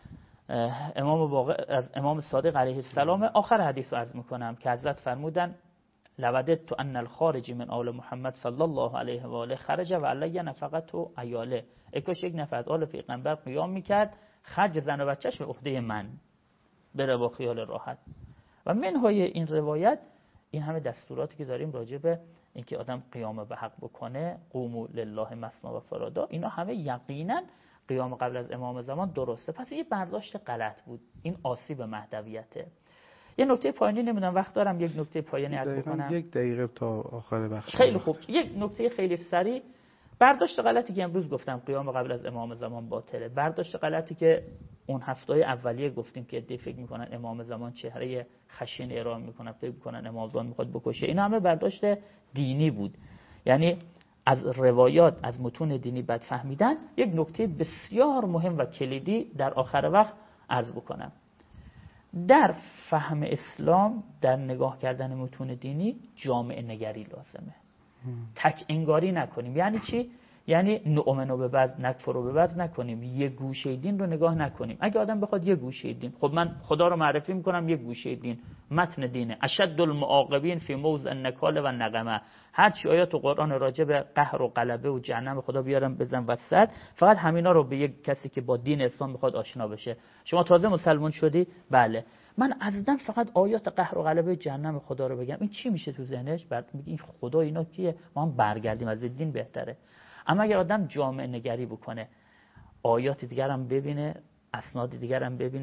امام باقر از امام صادق علیه السلام. آخر حدیث رو عرض میکنم که حضرت فرمودن لودت تو ان الخارج من آل محمد صلی الله علیه و آله خرج و علی نفقت و عیاله. اکاش یک نفر از آل پیغمبر قیام میکرد، خرج زن و بچه‌ش به عهده من، بره با خیال راحت. و منهای این روایت این همه دستوراتی که داریم راجع به اینکه آدم قیام به حق بکنه، قوموا لله مثنی و فرادا، اینا همه یقینا قیام قبل از امام زمان درسته. پس یه برداشت غلط بود، این آسیب مهدویته. یه نکته پایانی نمیدونم وقت دارم یک نکته پایانی عرض بکنم. یک دقیقه تا آخر بخش. خیلی خوب. یک نکته خیلی سریع، برداشت غلطی که امروز گفتم قیام قبل از امام زمان باطله، برداشت غلطی که اون هفته‌های اولیه گفتیم که عده فکر میکنن امام زمان چهره خشن ارائه میکنن، فکر میکنن امام زمان میخواد بکشه، اینا همه برداشت دینی بود. یعنی از روایات از متون دینی بد فهمیدن. یک نکته بسیار مهم و کلیدی در آخر وقت عرض بکنم. در فهم اسلام، در نگاه کردن متون دینی، جامعه نگری لازمه. تک انگاری نکنیم. یعنی چی؟ یعنی نؤمنو به بعض نکفرو به بعض نکنیم، یه گوشه دین رو نگاه نکنیم. اگه آدم بخواد یه گوشه دین، خب من خدا رو معرفی میکنم یک گوشه دین، متن دینه، اشد المعاقبین فی موضع النکال و النقمه، هر چی آیات قرآن راجع به قهر و غلبه و جهنم خدا بیارم بزن وسط، فقط همینا رو به یک کسی که با دین اسلام میخواد آشنا بشه. شما تازه مسلمان شدی؟ بله. من عزیزاً فقط آیات قهر و غلبه جهنم خدا رو بگم، این چی میشه تو ذهنش؟ بعد میگه این خدا اینا کیه؟ ما هم برگردیم از دین بهتره. اما اگر آدم جامعه نگری بکنه، آیات دیگر هم ببینه، اسناد دیگر هم ببینه،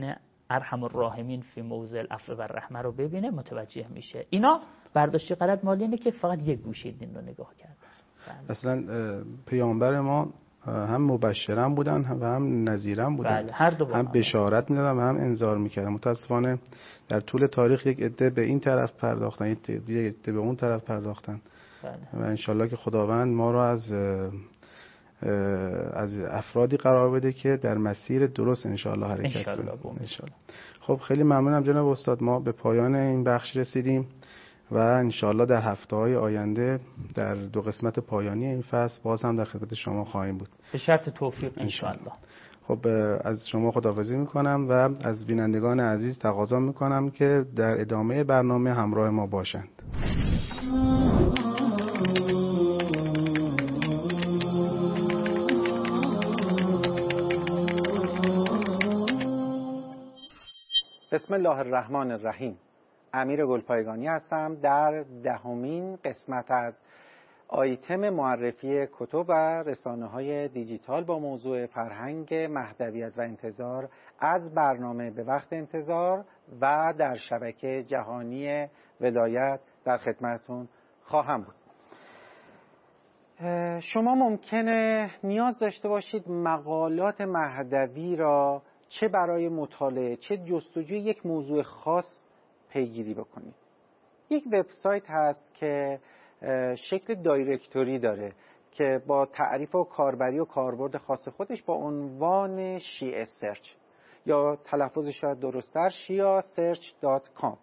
ارحم الراحمین فی موضع العفو و الرحمه رو ببینه متوجه میشه. اینا برداشت غلط مالی اینه که فقط یک گوشه دین رو نگاه کرده. اصلا پیامبر ما هم مبشرن بودن و هم نذیرن بودن. بله، هر دو هم بشارت میدادن و هم انذار میکردن. متاسفانه در طول تاریخ یک عده به این طرف پرداختن، یک عده به اون طرف پرداختن. بله. و انشالله که خداوند ما رو از از افرادی قرار بده که در مسیر درست انشالله حرکت کنیم. انشالله. خب خیلی ممنونم جناب استاد، ما به پایان این بخش رسیدیم و انشالله در هفته‌های آینده در دو قسمت پایانی این فصل باز هم در خدمت شما خواهیم بود به شرط توفیق انشالله. خب از شما خداحافظی میکنم و از بینندگان عزیز تقاضا میکنم که در ادامه برنامه همراه ما باشند. بسم الله الرحمن الرحیم. امیر گلپایگانی هستم. در دهمین قسمت از آیتم معرفی کتب و رسانه‌های دیجیتال با موضوع فرهنگ مهدویت و انتظار از برنامه به وقت انتظار و در شبکه جهانی ولایت در خدمتتون خواهم بود. شما ممکنه نیاز داشته باشید مقالات مهدوی را چه برای مطالعه چه جستجوی یک موضوع خاص پیگیری بکنید. یک وبسایت هست که شکل دایرکتوری داره که با تعریف و کاربری و کاربرد خاص خودش با عنوان شیعه سرچ یا تلفظ شاید درست‌تر شیا سرچ دات کام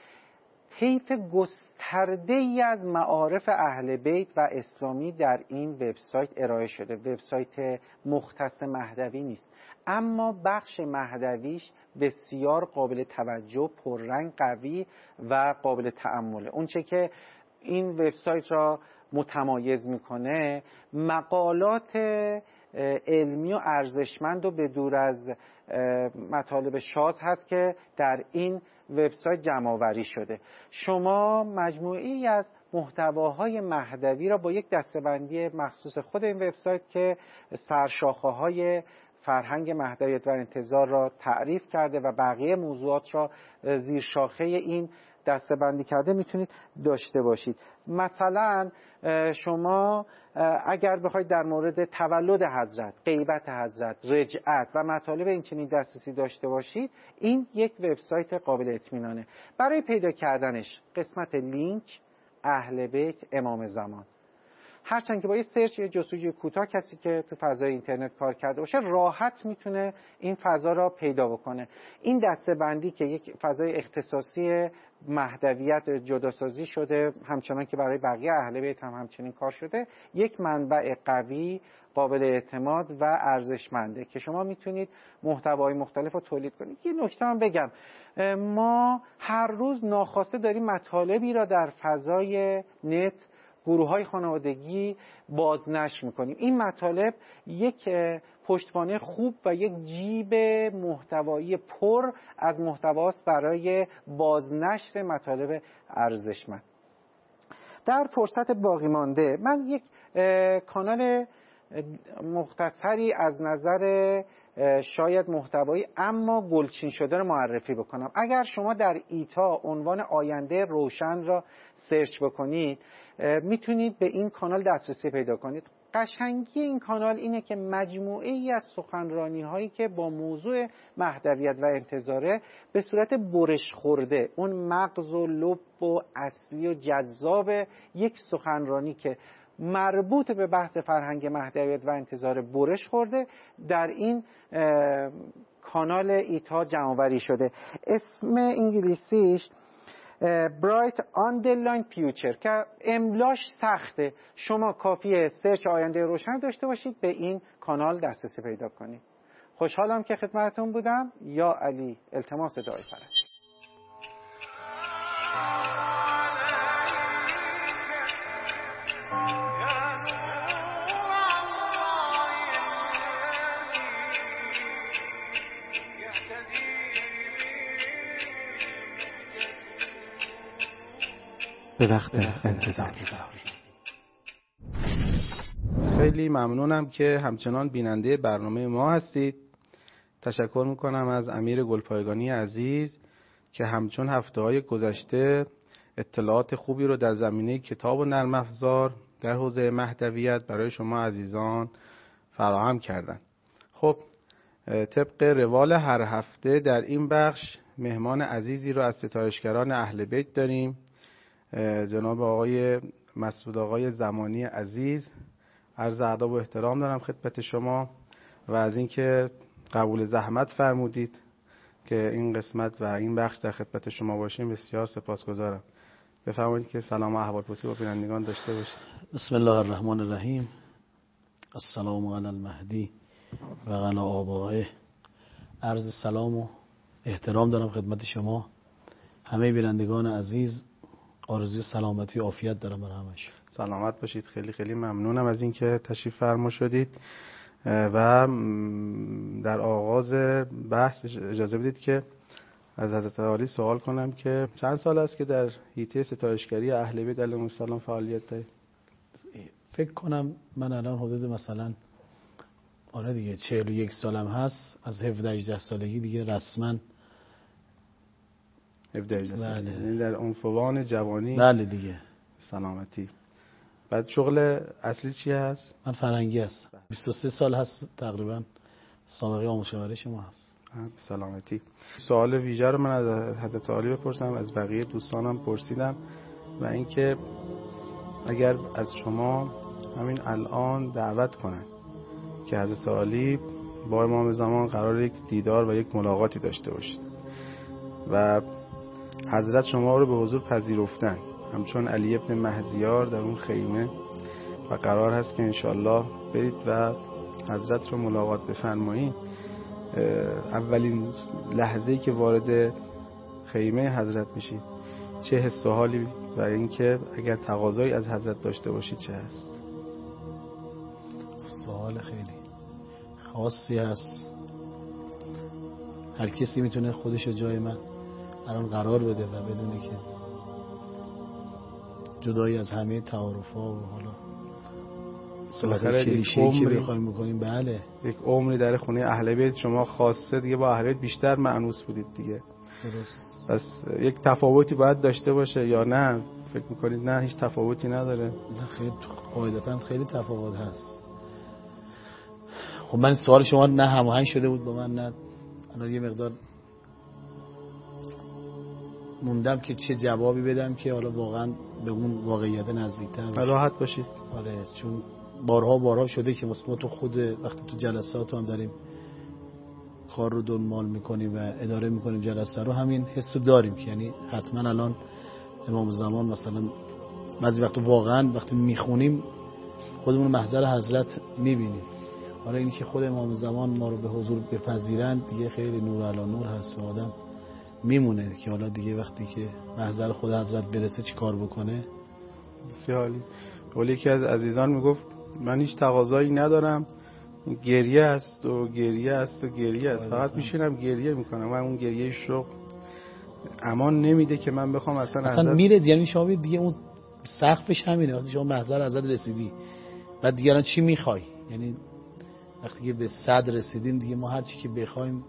طیف گسترده‌ای از معارف اهل بیت و اسلامی در این وبسایت ارائه شده. وبسایت مختص مهدوی نیست، اما بخش مهدویش بسیار قابل توجه، پررنگ، قوی و قابل تأمله. اون چه که این وبسایت را متمایز میکنه مقالات علمی و ارزشمند و به دور از مطالب شاذ هست که در این وبسایت جمع آوری شده. شما مجموعی از محتواهای مهدوی را با یک دسته‌بندی مخصوص خود این وبسایت که سرشاخه‌های فرهنگ مهدویت و انتظار را تعریف کرده و بقیه موضوعات را زیر شاخه این دسته‌بندی کرده میتونید داشته باشید. مثلا شما اگر بخواید در مورد تولد حضرت، غیبت حضرت، رجعت و مطالب این چنین دسترسی داشته باشید، این یک وبسایت قابل اطمینانه. برای پیدا کردنش قسمت لینک اهل بیت امام زمان، هرچند که با یه سرچ یا جستجوی کوتاه کسی که تو فضای اینترنت کار کرده باشه راحت میتونه این فضا را پیدا بکنه. این دسته‌بندی که یک فضای اختصاصی مهدویت جداسازی شده، همچنان که برای بقیه اهل بیت هم همچنین کار شده، یک منبع قوی، قابل اعتماد و ارزشمنده که شما میتونید محتوای مختلف رو تولید کنید. یه نکته هم بگم، ما هر روز ناخواسته داریم مطالبی را در فضای نت، گروه‌های خانوادگی بازنشر می‌کنیم. این مطالب یک پشتوانه خوب و یک جیب محتوایی پر از محتواست برای بازنشر مطالب ارزشمند. در فرصت باقی مانده من یک کانال مختصری از نظر شاید محتوایی اما گلچین شده رو معرفی بکنم. اگر شما در ایتا عنوان آینده روشن را سرچ بکنید میتونید به این کانال دسترسی پیدا کنید. قشنگی این کانال اینه که مجموعه ای از سخنرانی هایی که با موضوع مهدویت و انتظاره به صورت برش خورده، اون مغز و لب و اصلی و جذاب یک سخنرانی که مربوط به بحث فرهنگ مهدویت و انتظار برش خورده در این کانال ایتا جمع‌آوری شده. اسم انگلیسیش Bright Underline Future که املاش سخته. شما کافیه سرچ آینده روشن داشته باشید به این کانال دسترسی پیدا کنید. خوشحالم که خدمتتون بودم. یا علی، التماس دعای فرج. به وقت انتظار. خیلی ممنونم که همچنان بیننده برنامه ما هستید. تشکر میکنم از امیر گلپایگانی عزیز که همچون هفته‌های گذشته اطلاعات خوبی رو در زمینه کتاب و نرم افزار در حوزه مهدویت برای شما عزیزان فراهم کردن. خب طبق روال هر هفته در این بخش مهمان عزیزی رو از ستایشگران اهل بیت داریم، جناب آقای مسعود آقای زمانی عزیز. عرض ادب و احترام دارم خدمت شما و از اینکه قبول زحمت فرمودید که این قسمت و این بخش در خدمت شما باشیم بسیار سپاسگزارم. بفرمایید که سلام و احوالپرسی با بینندگان داشته باشید. بسم الله الرحمن الرحیم. السلام علی المهدی و علی آبائه. عرض سلام و احترام دارم خدمت شما همه بینندگان عزیز. آرزوی سلامتی و عافیت دارم برای همش. سلامت باشید. خیلی خیلی ممنونم از اینکه تشریف فرما شدید و در آغاز بحث اجازه بدید که از حضرت عالی سوال کنم که چند سال است که در حیطه ستایشگری اهل بیت علیهم السلام فعالیت دارید؟ فکر کنم من الان حدود مثلا آره دیگه چهل و یک سالم هست. از هفده هجده سالگی دیگه رسما هفده هجده بله. سالگی، یعنی در عنفوان جوانی. بله دیگه. سلامتی. بعد شغل اصلی چی هست؟ من فرنگی هستم. بیست و سه سال هست تقریبا سابقه آموزشی شما هست. سلامتی. سوال ویژه رو من از حضرت عالی بپرسم، از بقیه دوستانم پرسیدم و اینکه اگر از شما همین الان دعوت کنن که حضرت عالی با امام زمان قرار یک دیدار و یک ملاقاتی داشته باشید و حضرت شما رو به حضور پذیرفتن همچون علی ابن مهدیار در اون خیمه و قرار هست که انشالله برید و حضرت رو ملاقات بفرمایید، اولین لحظه‌ای که وارد خیمه حضرت میشید چه حس و حالی و اینکه اگر تقاضایی از حضرت داشته باشید چه هست؟ سوال خیلی خاصی هست. هر کسی میتونه خودش رو جای من الان قرار بده و بدونه که جدایی از همه تعارف‌ها و حالا بالاخره یک عمری که بخوایم بکنیم بله یک عمری در خونه اهل بیت شما خاصه دیگه با اهل بیت بیشتر مأنوس بودید دیگه. درست. پس یک تفاوتی باید داشته باشه یا نه؟ فکر میکنید نه هیچ تفاوتی نداره؟ نه خیلی قاعدتاً خیلی تفاوت هست. خب من سوال شما نه هماهنگ شده بود با من، نه الان یه مقدار موندم که چه جوابی بدم که حالا واقعا به اون واقعیت نزدیک‌تر باشه. راحت باشید. آره چون بارها بارها شده که ما تو خود وقتی تو جلسات هم داریم کار رو دنبال میکنیم و اداره میکنیم جلسه رو همین حسو داریم که یعنی حتما الان امام زمان مثلا بعضی وقت واقعا وقتی میخونیم خودمون محضر حضرت میبینیم. حالا اینی که خود امام زمان ما رو به حضور بپذیرند دیگه خیلی نور علی نور هست و آدم میمونه که حالا دیگه وقتی که محضر خود حضرت برسه چی کار بکنه. بسیار عالی. ولی یکی از عزیزان میگفت من هیچ تقاضایی ندارم، گریه است و گریه است و گریه است، فقط میشینم گریه میکنم و اون گریه شوق امان نمیده که من بخوام اصلا اصلا میره. یعنی شما دیگه اون سقفش همینه وقتی شما محضر حضرت رسیدی بعد دیگه الان چی میخوای؟ یعنی وقتی که به صد رسیدیم دیگه ما هر چی که بخوایم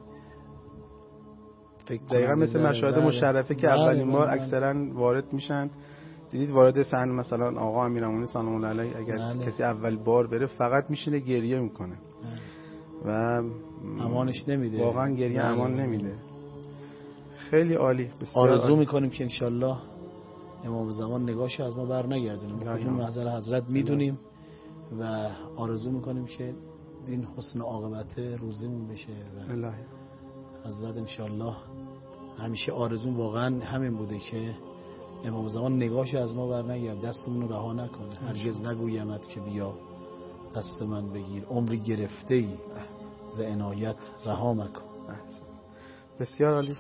دقیقا مثل مشاهد مشرفه که اولین بار اکثرا وارد میشن. دیدید وارد صحنه مثلا آقا امیرالمومنین سلام الله علیه اگر بله. کسی اول بار بره فقط میشینه گریه میکنه بله. و امانش نمیده واقعا گریه بله. امان نمیده. خیلی عالی. آرزو میکنیم که انشالله امام زمان نگاهش از ما بر نگردونه. خودمون محضر حضرت میدونیم و آرزو میکنیم که این حسن عاقبت روزیمون بشه و الله. حضرت انشالله همیشه آرزون واقعا همین بوده که امام زمان نگاهش از ما بر نگرد، دستمون رو رها نکنه. هرگز نگویمت که بیا دست من بگیر، عمری گرفته ای ز عنایت رها مکن. بسیار عالی.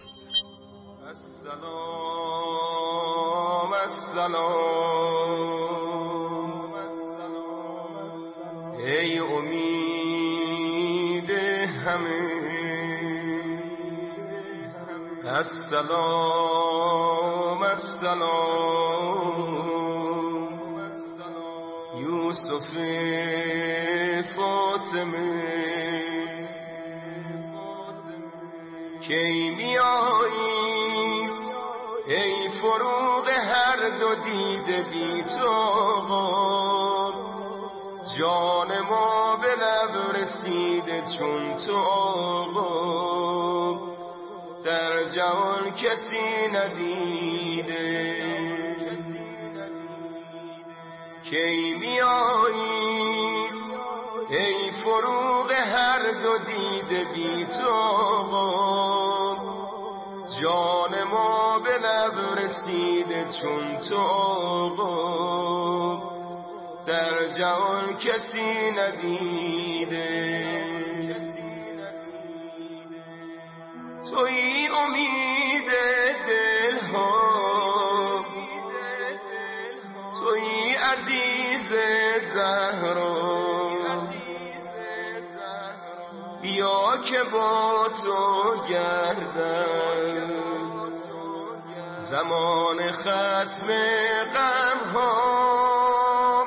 السلام السلام ای امید همه، السلام السلام یوسف فاطمه کی میایی ای فروغ هر دو دیده بی تو جان ما به لب رسیده چون تو آقا در جهان کسی ندیده کی میایی ای فروغ هر دو دیده بی تو جان ما به لب رسیده چون تو آقا در جهان کسی ندیده تویی امید دلها تویی عزیز زهرا بیا که با تو گردم زمان ختم غم ها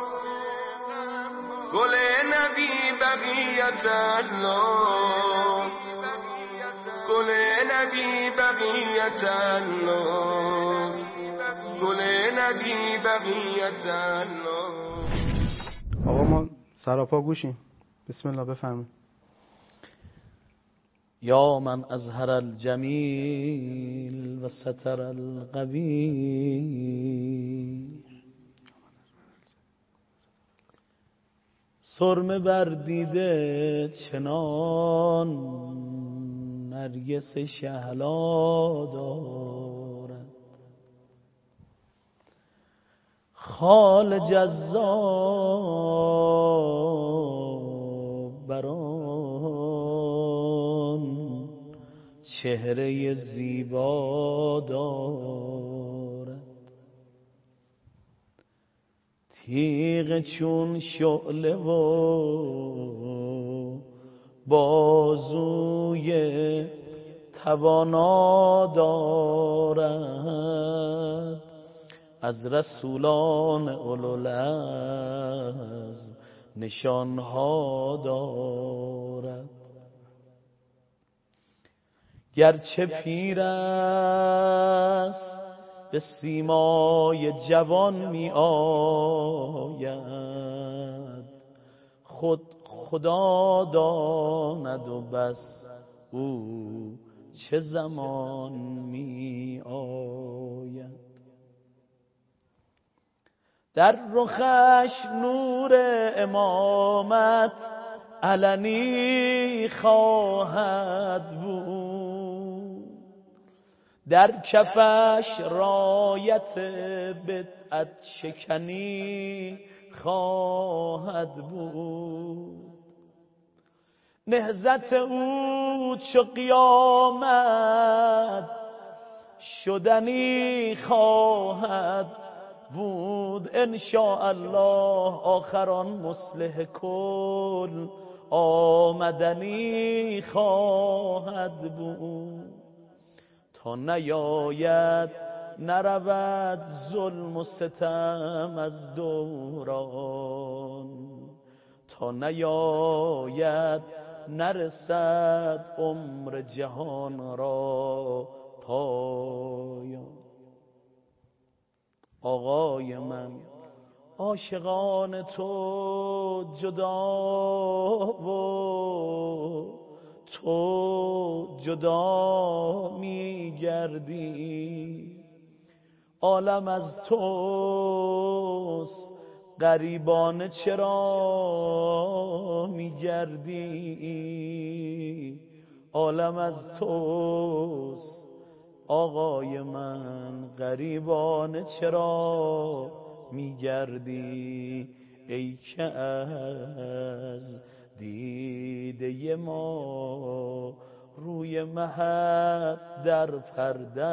گل نبی بقیت الله گل نبی بقیت الله گل نبی بقیت الله. آقا ما سراپا گوشیم. بسم الله بفرمایید. یا من اظهر الجمیل و ستر القبیح سرمه بر دیده چنان نرگس شهلا دارد خال جذاب بران چهره زیبا دارد تیغ چون شعله و بازوی توانا دارد از رسولان اولوالعزم نشانها دارد گرچه پیر است به سیمای جوان می آید خود خدا داند و بس او چه زمان می آید در رخش نور امامت علنی خواهد بود در کفش رایت بدعت شکنی خواهد بود نهضت او چو قیامت شدنی خواهد بود ان شاء الله آخران مصلح کل آمدنی خواهد بود تا نیاید نرود ظلم و ستم از دوران تا نیاید نرسد عمر جهان را پایان آقای من عاشقان تو جدا و تو جدا می گردی عالم از توست غریبانه چرا می گردی عالم از توست آقای من غریبانه چرا می گردی ای که از دیده ما روی مهد در پرده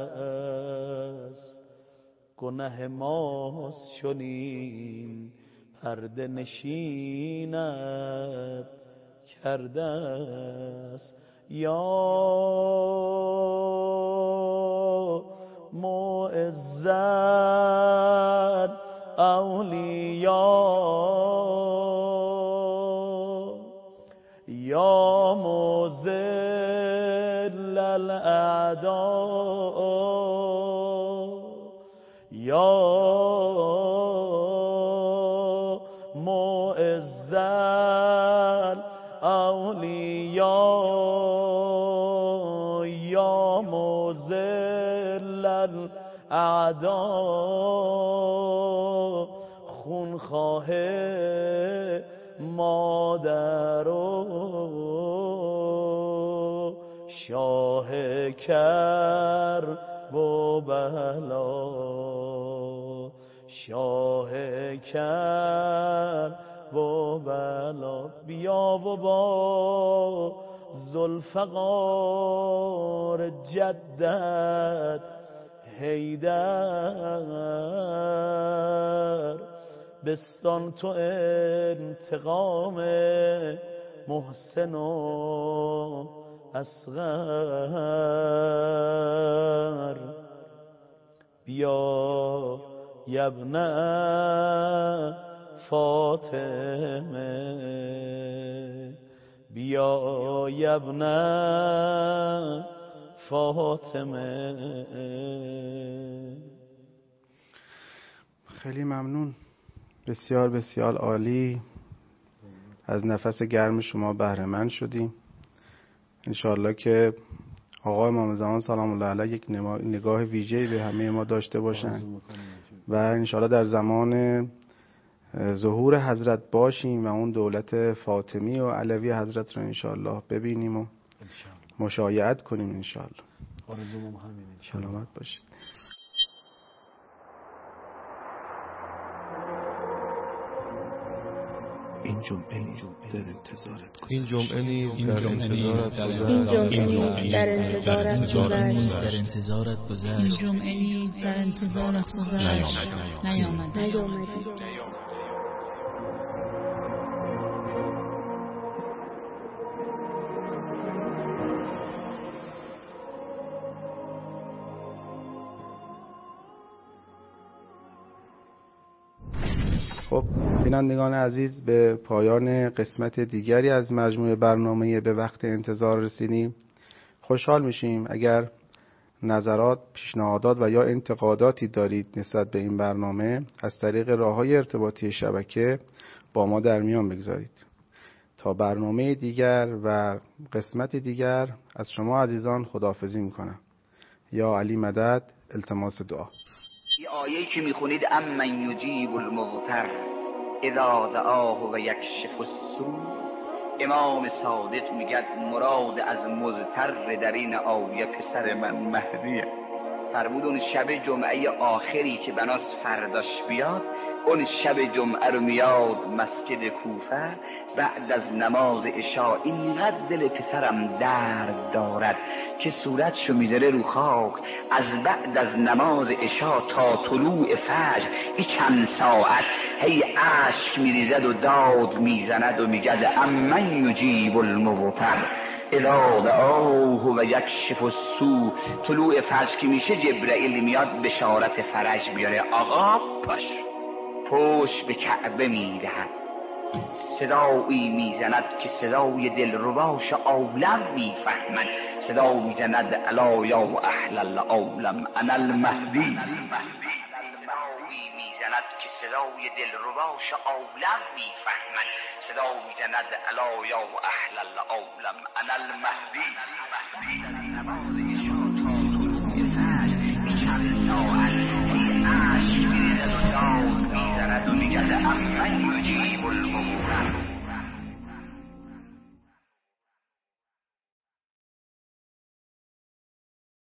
است گناه ماست چنین پرده نشینت کرده است یا معز الاولیاء یا مذل الاعداء یا معز الاولیاء یا مذل الاعداء خونخواه مادر و شاه کرب و بلا شاه کرب و بلا بیا و با ذوالفقار جدت حیدر بستان تو انتقام محسن و اصغر بیا یبنه فاطمه بیا یبنه فاطمه. خیلی ممنون، بسیار بسیار عالی. از نفس گرم شما بهره مند شدیم. انشاءالله که آقا امام زمان سلام الله علیه یک نگاه ویژه‌ای به همه ما داشته باشن و انشاءالله در زمان ظهور حضرت باشیم و اون دولت فاطمی و علوی حضرت رو انشاءالله ببینیم و مشایعت کنیم انشاءالله. آرزومون همین. سلامت باشید. این جمعه نیز در انتظارت گذشت. این جمعه نیز در انتظارت گذشت. این جمعه نیز در انتظارت گذشت. نیامد. نیامد. خب بینندگان عزیز، به پایان قسمت دیگری از مجموعه برنامه به وقت انتظار رسیدیم. خوشحال میشیم اگر نظرات، پیشنهادات و یا انتقاداتی دارید نسبت به این برنامه از طریق راه‌های ارتباطی شبکه با ما در میان بگذارید. تا برنامه دیگر و قسمت دیگر از شما عزیزان خداحافظی میکنم. یا علی مدد، التماس دعا. این آیه‌ای که میخونید امن یجیب المضطر اذا دعاه و یکشف السوء، امام صادق میگه مراد از مضطر در این آیه پسر من مهدیه. فرمود اون شب جمعه آخری که بناس فرداش بیاد، اون شب جمعه رو میاد مسجد کوفه بعد از نماز عشاء، اینقدر دل پسرم درد دارد که صورتشو میذاره رو خاک. از بعد از نماز عشاء تا طلوع فجر این چند ساعت هی اشک میریزد و داد میزند و میگه امن یجیب المضطر اذا دعاه و یکشف السوء. طلوع فجر که میشه جبرائیل میاد بشارت فرج بیاره. آقا باش پشت به کعبه میدهد، صدایی میزند که صدای دلرباش عالم میفهمد. صدا میزند الا یا اهل العالم انا المهدی. صدایی میزند که صدای دلرباش عالم میفهمد. صدا میزند الا یا اهل العالم انا المهدی. نماز عشاء تا طلوع فجر